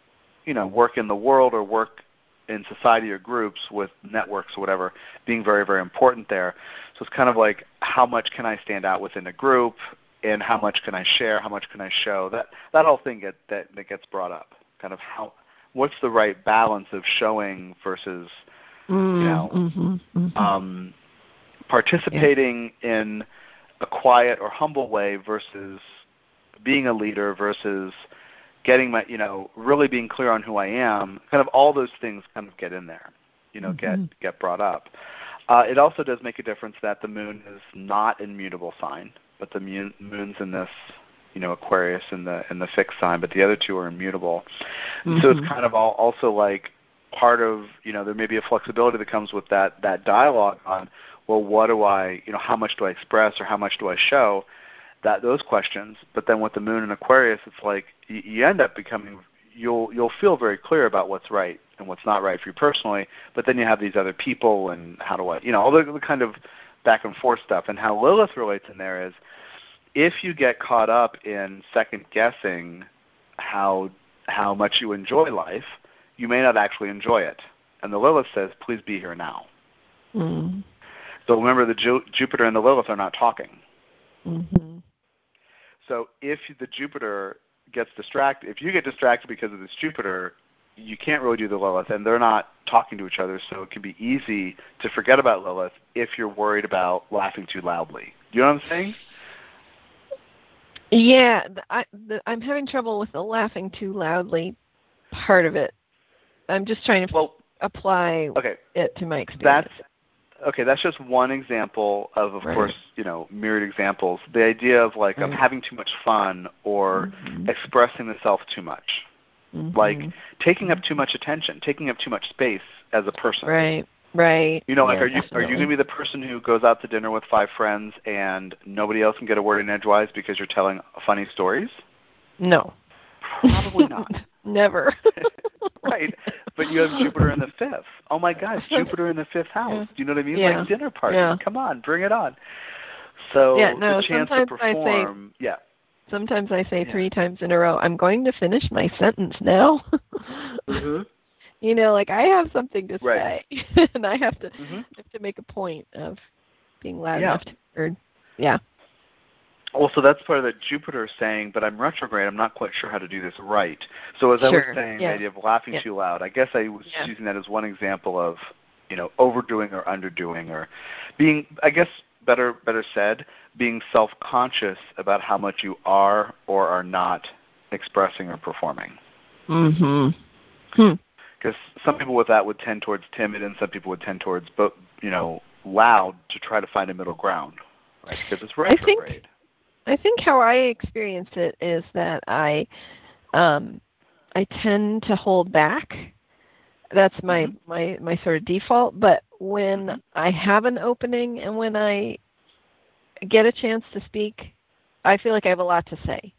work in the world or work in society or groups with networks or whatever being very, very important there. So it's kind of like, how much can I stand out within a group, and how much can I share, how much can I show? That whole thing that gets brought up. Kind of what's the right balance of showing versus participating in a quiet or humble way versus being a leader versus getting my, really being clear on who I am. Kind of all those things kind of get in there, get brought up. It also does make a difference that the moon is not in mutable sign, but the moon's in this, Aquarius in the fixed sign, but the other two are immutable. So it's kind of also like part of, there may be a flexibility that comes with that dialogue on, well, what do I, how much do I express or how much do I show, those questions. But then with the moon in Aquarius, it's like you end up becoming, you'll feel very clear about what's right. and what's not right for you personally. But then you have these other people, and how do I, all the kind of back and forth stuff. And how Lilith relates in there is, if you get caught up in second guessing how much you enjoy life, you may not actually enjoy it. And the Lilith says, please be here now. Mm. So remember, the Jupiter and the Lilith are not talking. Mm-hmm. So if the Jupiter gets distracted, if you get distracted because of this Jupiter, you can't really do the Lilith, and they're not talking to each other, so it can be easy to forget about Lilith if you're worried about laughing too loudly. Do you know what I'm saying? Yeah, I'm having trouble with the laughing too loudly part of it. I'm just trying to apply it to my experience. That's just one example of right. course, myriad examples. The idea of like of having too much fun or expressing the self too much. Like taking up too much attention, taking up too much space as a person. Right. Like are you going to be the person who goes out to dinner with 5 friends and nobody else can get a word in edgewise because you're telling funny stories? No. Probably not. Never. Right. But you have Jupiter in the 5th. Oh my gosh, Jupiter in the 5th house. Yeah. Do you know what I mean? Yeah. Like dinner party. Yeah. Come on, bring it on. So the chance to perform, sometimes I say 3 times in a row, I'm going to finish my sentence now. Mm-hmm. Like I have something to right. say, and I have to make a point of being loud enough to be heard. Yeah. Well, so that's part of the Jupiter saying, but I'm retrograde, I'm not quite sure how to do this right. So as I was saying, the idea of laughing too loud, I guess I was using that as one example of, overdoing or underdoing, or being, I guess, better said, being self-conscious about how much you are or are not expressing or performing. Mm-hmm. Because some people with that would tend towards timid, and some people would tend towards, loud to try to find a middle ground, right? Because it's retrograde. I think how I experienced it is that I tend to hold back. That's my sort of default. But when I have an opening and when I get a chance to speak, I feel like I have a lot to say.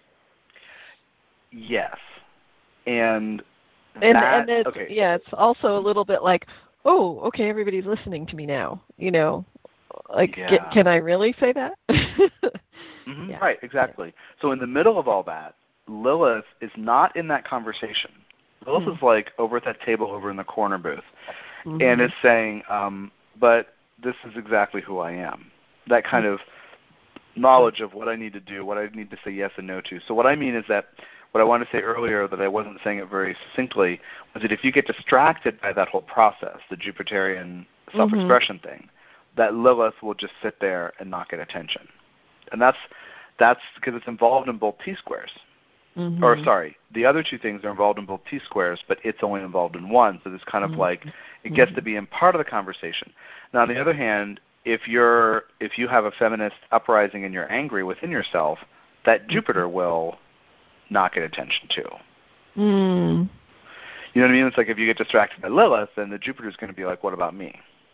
Yes, and it's also a little bit like, oh, okay, everybody's listening to me now. Can I really say that? Right, exactly. So in the middle of all that, Lilith is not in that conversation. Lilith is like over at that table over in the corner booth, and is saying, but this is exactly who I am. That kind of knowledge of what I need to do, what I need to say yes and no to. So what I mean is that what I wanted to say earlier that I wasn't saying it very succinctly was that if you get distracted by that whole process, the Jupiterian self-expression thing, that Lilith will just sit there and not get attention. And that's because it's involved in both T-squares. Or, sorry, the other 2 things are involved in both T-squares, but it's only involved in one. So it's kind of like it gets to be in part of the conversation. Now, on the other hand, if you have a feminist uprising and you're angry within yourself, that Jupiter will not get attention too. You know what I mean? It's like if you get distracted by Lilith, then the Jupiter's going to be like, what about me?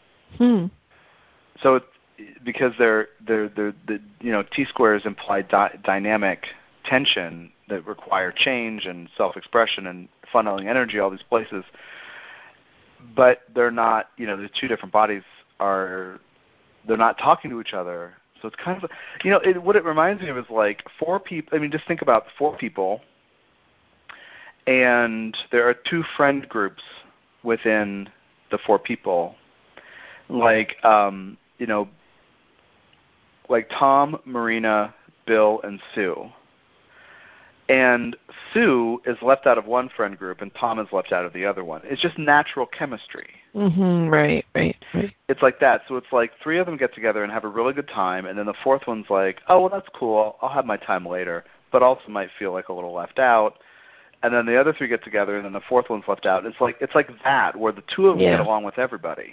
So it's because the T-squares imply dynamic tension that require change and self-expression and funneling energy, all these places. But they're not, the 2 different bodies they're not talking to each other. So it's kind of, what it reminds me of is like 4 people. I mean, just think about 4 people, and there are 2 friend groups within the 4 people, like like Tom, Marina, Bill, and Sue. And Sue is left out of one friend group, and Tom is left out of the other one. It's just natural chemistry. Right. It's like that. So it's like 3 of them get together and have a really good time, and then the 4th one's like, oh, well, that's cool. I'll have my time later, but also might feel like a little left out. And then the other 3 get together, and then the 4th one's left out. It's like that, where the 2 of them get along with everybody.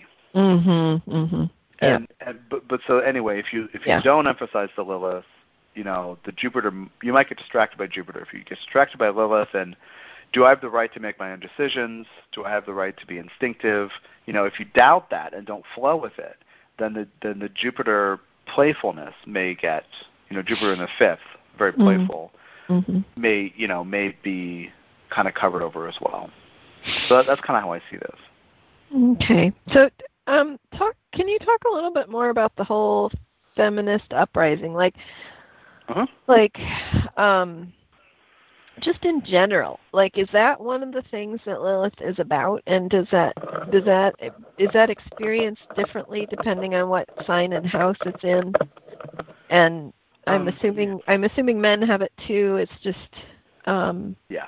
But so anyway, if you don't emphasize the Lilith, the Jupiter, you might get distracted by Jupiter. If you get distracted by Lilith, and do I have the right to make my own decisions? Do I have the right to be instinctive? If you doubt that and don't flow with it, then the Jupiter playfulness may get, Jupiter in the 5th, very playful, may be kind of covered over as well. So that's kind of how I see this. Okay. So, can you talk a little bit more about the whole feminist uprising, just in general? Like, is that one of the things that Lilith is about? And is that experienced differently depending on what sign and house it's in? And I'm assuming men have it too. It's just yeah.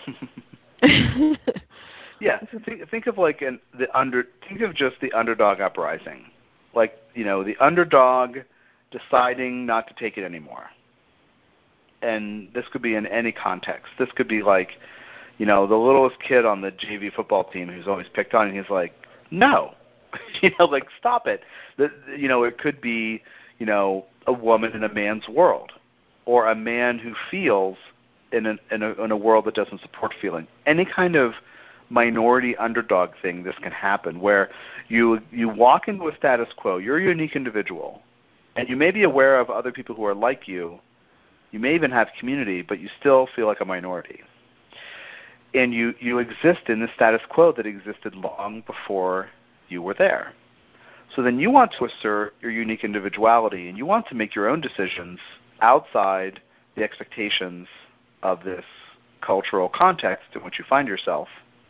Yeah. Think of think of just the underdog uprising, like the underdog deciding not to take it anymore. And this could be in any context. This could be like, the littlest kid on the JV football team who's always picked on, and he's like, no, stop it. It could be, a woman in a man's world, or a man who feels in a world that doesn't support feeling. Any kind of minority underdog thing, this can happen, where you walk into a status quo. You're a unique individual, and you may be aware of other people who are like you. You may even have community, but you still feel like a minority. And you exist in the status quo that existed long before you were there. So then you want to assert your unique individuality, and you want to make your own decisions outside the expectations of this cultural context in which you find yourself.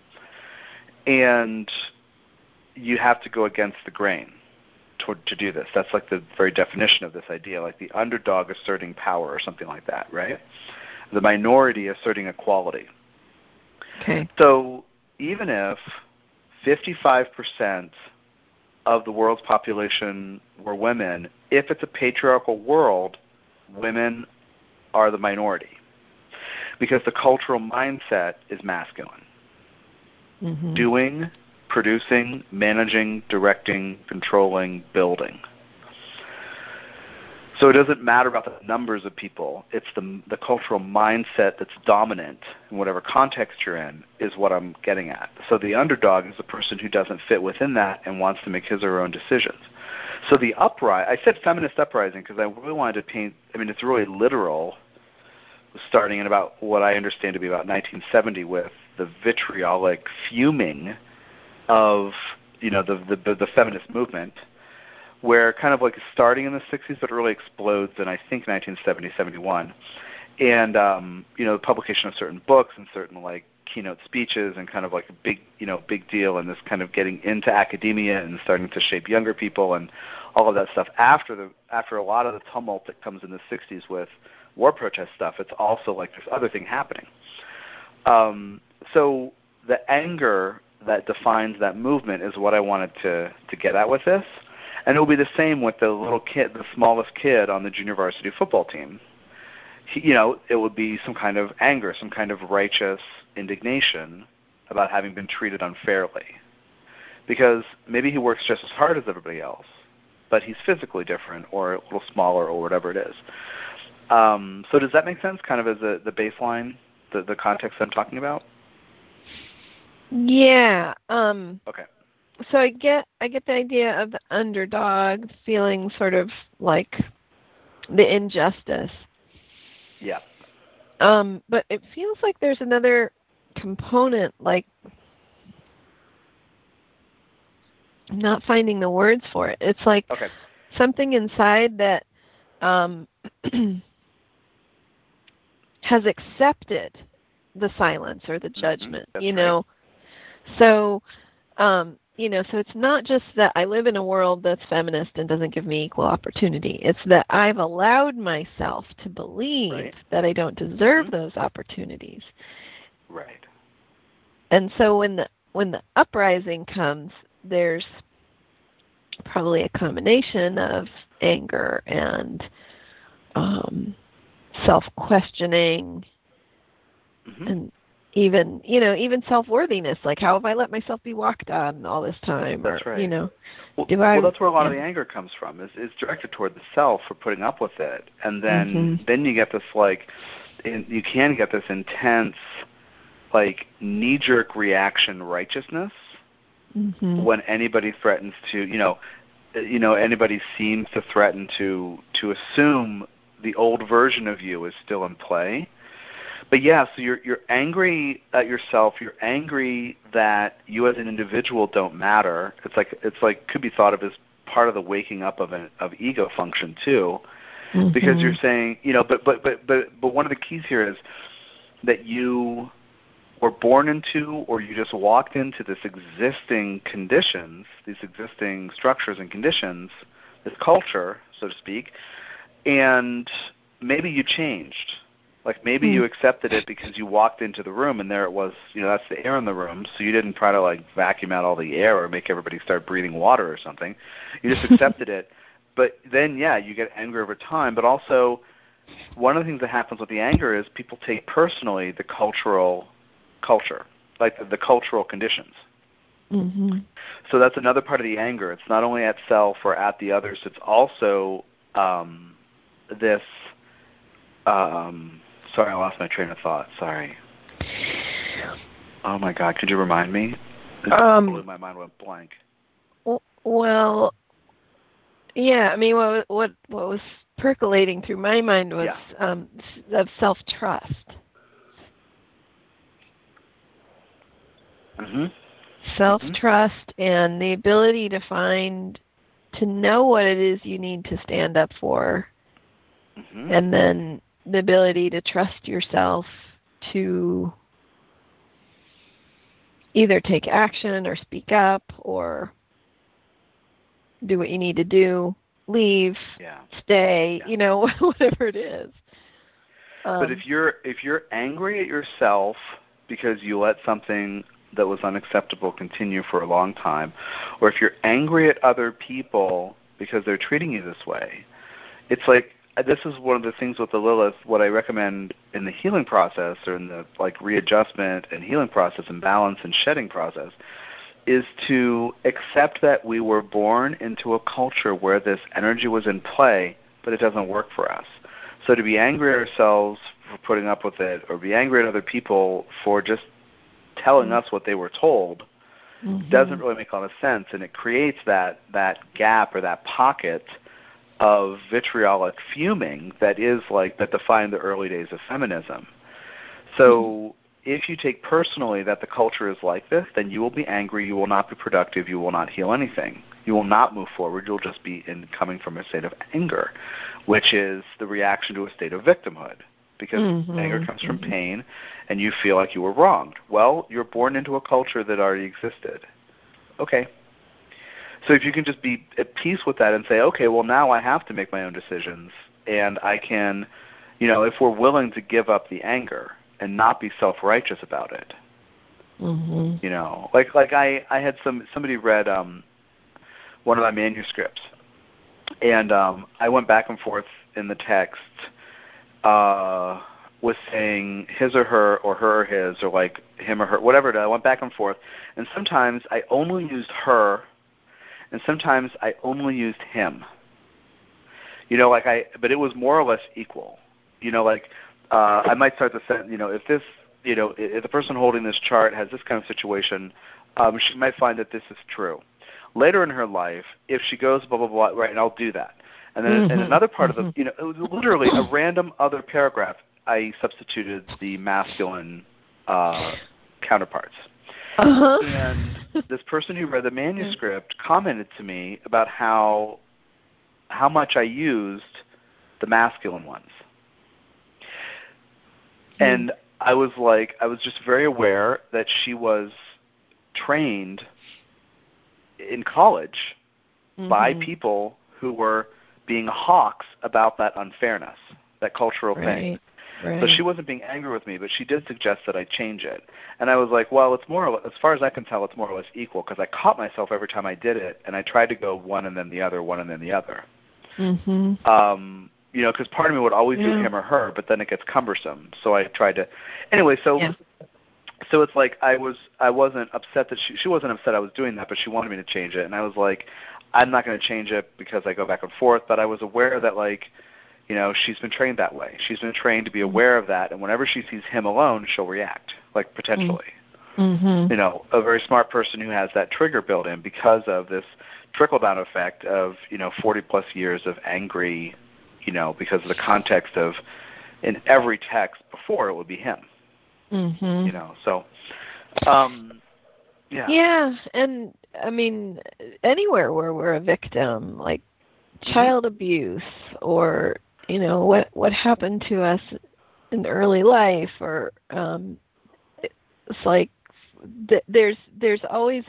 And you have to go against the grain to do this. That's like the very definition of this idea, like the underdog asserting power or something like that, right? The minority asserting equality. Okay. So even if 55% of the world's population were women, if it's a patriarchal world, women are the minority, because the cultural mindset is masculine. Mm-hmm. Doing, producing, managing, directing, controlling, building. So it doesn't matter about the numbers of people. It's the cultural mindset that's dominant in whatever context you're in is what I'm getting at. So the underdog is the person who doesn't fit within that and wants to make his or her own decisions. So the I said feminist uprising because I really wanted to paint, it's really literal, starting in about what I understand to be about 1970 with the vitriolic fuming of the feminist movement, where kind of like starting in the 60s, but it really explodes in, I think, 1970, 71. And, the publication of certain books and certain, like, keynote speeches and kind of like a big deal, and this kind of getting into academia and starting to shape younger people and all of that stuff. After a lot of the tumult that comes in the 60s with war protest stuff, it's also like this other thing happening. So the anger that defines that movement is what I wanted to get at with this. And it will be the same with the little kid, the smallest kid on the junior varsity football team. It would be some kind of anger, some kind of righteous indignation about having been treated unfairly. Because maybe he works just as hard as everybody else, but he's physically different or a little smaller or whatever it is. So does that make sense, kind of as the baseline, the context I'm talking about? Yeah. Okay. So I get the idea of the underdog feeling sort of like the injustice. Yeah. But it feels like there's another component, like I'm not finding the words for it. It's like something inside that has accepted the silence or the judgment, Right. So, so it's not just that I live in a world that's feminist and doesn't give me equal opportunity. It's that I've allowed myself to believe that I don't deserve those opportunities. Right. And so when the uprising comes, there's probably a combination of anger and self-questioning and even self-worthiness, like how have I let myself be walked on all this time? That's right. Well, that's where a lot of the anger comes from, is directed toward the self for putting up with it. And then you get this, you can get this intense, knee-jerk reaction righteousness when anybody threatens to, anybody seems to threaten to assume the old version of you is still in play. but yeah, so you're angry at yourself. You're angry that you as an individual don't matter. It's like could be thought of as part of the waking up of ego function too, because you're saying, but one of the keys here is that you were born into, or you just walked into this existing conditions, these existing structures and conditions, this culture, so to speak, and maybe you changed. Like maybe you accepted it because you walked into the room and there it was, that's the air in the room, so you didn't try to like vacuum out all the air or make everybody start breathing water or something. You just accepted it. But then, you get angry over time, but also one of the things that happens with the anger is people take personally the culture, like the cultural conditions. Mm-hmm. So that's another part of the anger. It's not only at self or at the others. It's also this. Sorry, I lost my train of thought. Sorry. Oh my God, could you remind me? My mind went blank. Well, yeah. I mean, what was percolating through my mind was of self-trust. Mm-hmm. Self-trust and the ability to know what it is you need to stand up for, and then the ability to trust yourself to either take action or speak up or do what you need to do, leave, stay, whatever it is. But if you're angry at yourself because you let something that was unacceptable continue for a long time, or if you're angry at other people because they're treating you this way, it's like, this is one of the things with the Lilith, what I recommend in the healing process, or in the like readjustment and healing process and balance and shedding process, is to accept that we were born into a culture where this energy was in play, but it doesn't work for us. So to be angry at ourselves for putting up with it, or be angry at other people for just telling us what they were told, doesn't really make a lot of sense, and it creates that gap or that pocket of vitriolic fuming that defined the early days of feminism. So if you take personally that the culture is like this, then you will be angry, you will not be productive, you will not heal anything. You will not move forward, you'll just be coming from a state of anger, which is the reaction to a state of victimhood, because anger comes from pain, and you feel like you were wronged. Well, you're born into a culture that already existed. Okay. So if you can just be at peace with that and say, okay, well, now I have to make my own decisions, and I can, if we're willing to give up the anger and not be self-righteous about it, like I had somebody read one of my manuscripts, and I went back and forth in the text with saying his or her or his, or like him or her, whatever. I went back and forth, and sometimes I only used her, and sometimes I only used him. But it was more or less equal. I might start the sentence, if this, if the person holding this chart has this kind of situation, she might find that this is true. Later in her life, if she goes blah, blah, blah, right, and I'll do that. And then in another part of the, it was literally a random other paragraph, I substituted the masculine counterparts. And this person who read the manuscript commented to me about how much I used the masculine ones. And I was just very aware that she was trained in college by people who were being hawks about that unfairness, that cultural thing. Right. So she wasn't being angry with me, but she did suggest that I change it. And I was like, well, it's more or less, as far as I can tell, it's more or less equal, because I caught myself every time I did it, and I tried to go one and then the other, one and then the other. Because part of me would always do him or her, but then it gets cumbersome. So I tried to, anyway. So it's like I wasn't upset that she wasn't upset I was doing that, but she wanted me to change it, and I was like, I'm not going to change it because I go back and forth. But I was aware that she's been trained that way. She's been trained to be aware of that, and whenever she sees him alone, she'll react, potentially. A very smart person who has that trigger built in because of this trickle-down effect of 40-plus years of angry, because of the context of, in every text before, it would be him. Mhm. So, yeah. Yeah, and I mean, anywhere where we're a victim, like child abuse, or what happened to us in early life, or it's like there's always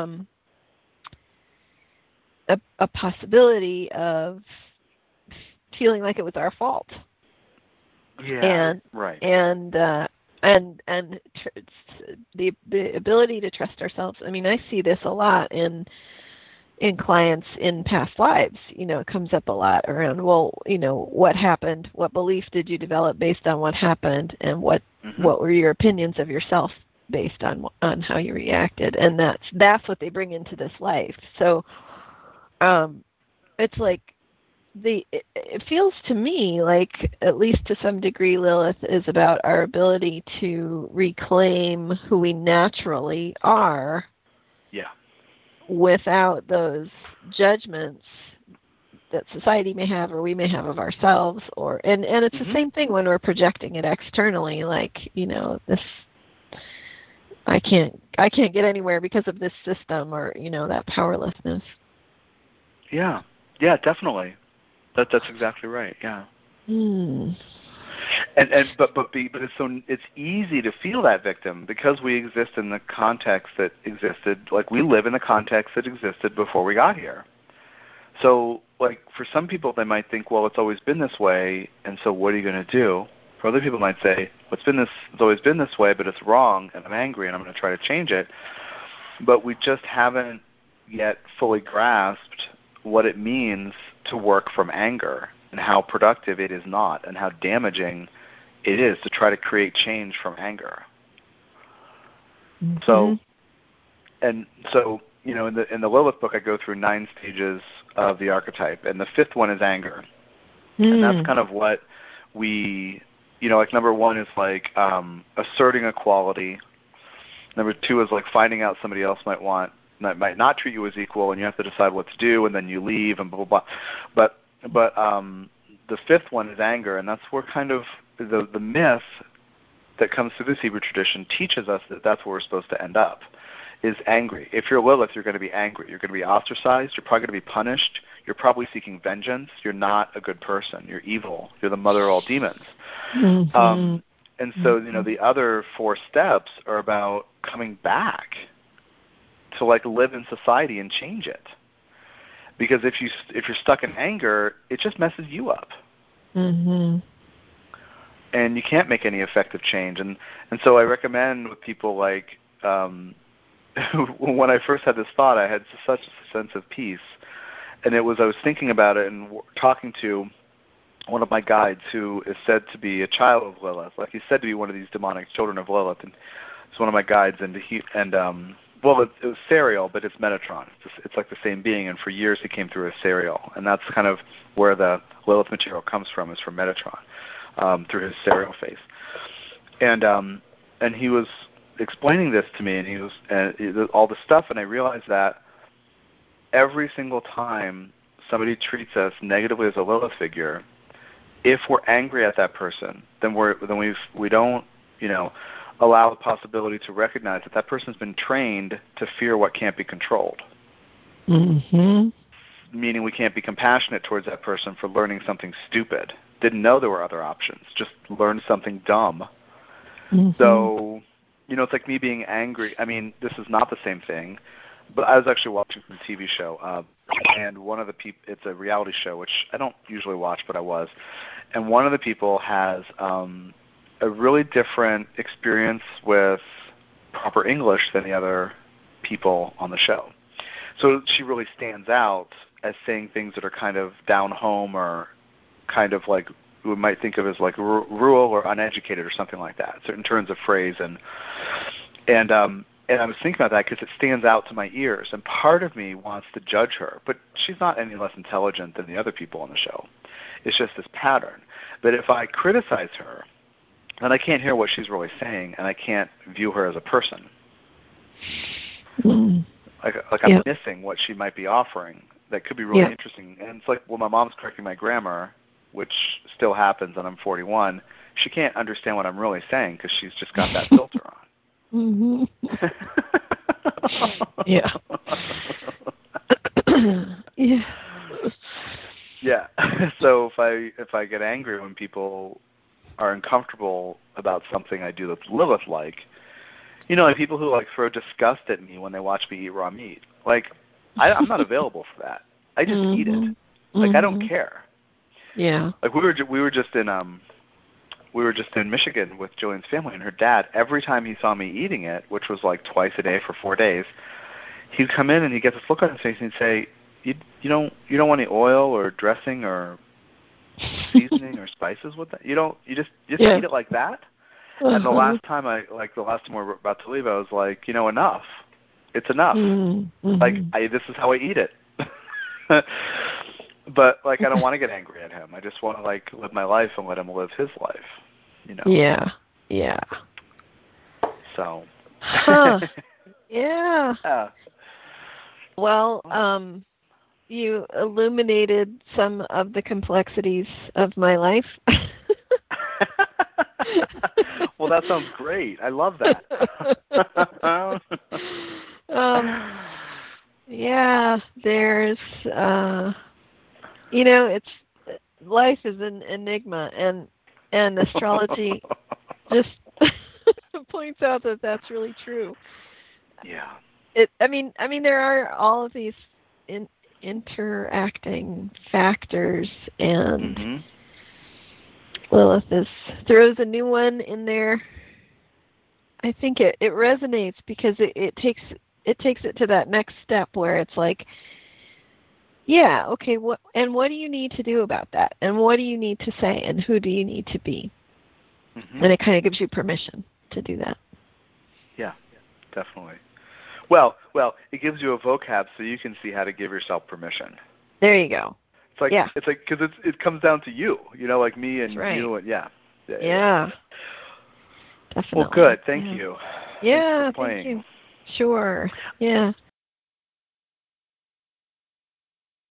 a possibility of feeling like it was our fault. Yeah. And right. And the ability to trust ourselves. I mean, I see this a lot in clients in past lives. It comes up a lot around, well, what happened? What belief did you develop based on what happened, and what were your opinions of yourself based on how you reacted? And that's what they bring into this life. So, it's like it feels to me like, at least to some degree, Lilith is about our ability to reclaim who we naturally are. Yeah. Without those judgments that society may have or we may have of ourselves, and it's the same thing when we're projecting it externally, like, this I can't get anywhere because of this system, or that powerlessness. Yeah. Yeah, definitely. That's exactly right. Yeah. Mm. But it's easy to feel that victim because we exist in the context that existed. Like, we live in the context that existed before we got here. So, like, for some people, they might think, well, it's always been this way, and so what are you going to do? For other people, might say, well, it's always been this way, but it's wrong, and I'm angry, and I'm going to try to change it. But we just haven't yet fully grasped what it means to work from anger, and how productive it is not, and how damaging it is to try to create change from anger. Mm-hmm. So in the Lilith book, I go through 9 stages of the archetype, and the 5th one is anger. And that's kind of what we, like, number 1 is like asserting a quality. Number 2 is like finding out somebody else might not treat you as equal, and you have to decide what to do, and then you leave, and blah, blah, blah. But the 5th one is anger, and that's where kind of the myth that comes through this Hebrew tradition teaches us that that's where we're supposed to end up, is angry. If you're Lilith, you're going to be angry. You're going to be ostracized. You're probably going to be punished. You're probably seeking vengeance. You're not a good person. You're evil. You're the mother of all demons. And so, the other 4 steps are about coming back to, like, live in society and change it. Because if you're stuck in anger, it just messes you up. And you can't make any effective change. And so I recommend with people, like, when I first had this thought, I had such a sense of peace. And I was thinking about it and talking to one of my guides who is said to be a child of Lilith. Like, he's said to be one of these demonic children of Lilith. And it's one of my guides. And it was Sariel, but it's Metatron. It's like the same being. And for years he came through as Sariel. And that's kind of where the Lilith material comes from, is from Metatron, through his Sariel face. And he was explaining this to me, and he was all the stuff, and I realized that every single time somebody treats us negatively as a Lilith figure, if we're angry at that person, then we don't allow the possibility to recognize that person's been trained to fear what can't be controlled. Meaning we can't be compassionate towards that person for learning something stupid. Didn't know there were other options. Just learned something dumb. So, it's like me being angry. I mean, this is not the same thing, but I was actually watching some TV show, and one of the people, it's a reality show, which I don't usually watch, but I was, and one of the people has a really different experience with proper English than the other people on the show. So she really stands out as saying things that are kind of down home, or kind of like we might think of as like rural or uneducated or something like that, certain turns of phrase. And I was thinking about that because it stands out to my ears, and part of me wants to judge her, but she's not any less intelligent than the other people on the show. It's just this pattern. But if I criticize her, then I can't hear what she's really saying, and I can't view her as a person. Like I'm missing what she might be offering that could be really interesting. And it's like, well, my mom's correcting my grammar, which still happens, and I'm 41, she can't understand what I'm really saying because she's just got that filter on. Yeah. Yeah. Yeah. So if I get angry when people are uncomfortable about something I do that's Lilith-like, like people who like throw disgust at me when they watch me eat raw meat. Like, I'm not available for that. I just eat it. Like, I don't care. Yeah. Like we were just in Michigan with Jillian's family, and her dad, every time he saw me eating it, which was like twice a day for 4 days, he'd come in and he'd get this look on his face and he'd say, you don't want any oil or dressing or seasoning or spices with that? You just eat it like that? And the last time we were about to leave, I was like, enough. It's enough. Like, this is how I eat it. But like, I don't want to get angry at him. I just want to like live my life and let him live his life. Yeah. Yeah. So. Huh. Yeah. Well, you illuminated some of the complexities of my life. Well, that sounds great. I love that. Yeah, there's, life is an enigma, and astrology just points out that that's really true. Yeah. I mean, there are all of these interacting factors, and Lilith throws a new one in there. I think it resonates because it takes it to that next step where it's like, yeah, okay, what do you need to do about that? And what do you need to say? And who do you need to be? And it kind of gives you permission to do that. Yeah, definitely. Well, it gives you a vocab so you can see how to give yourself permission. There you go. It's like because it comes down to you, like me and you, and Yeah. Definitely. Well, good. Thank you. Yeah, Thanks for playing. thank you. Sure. Yeah.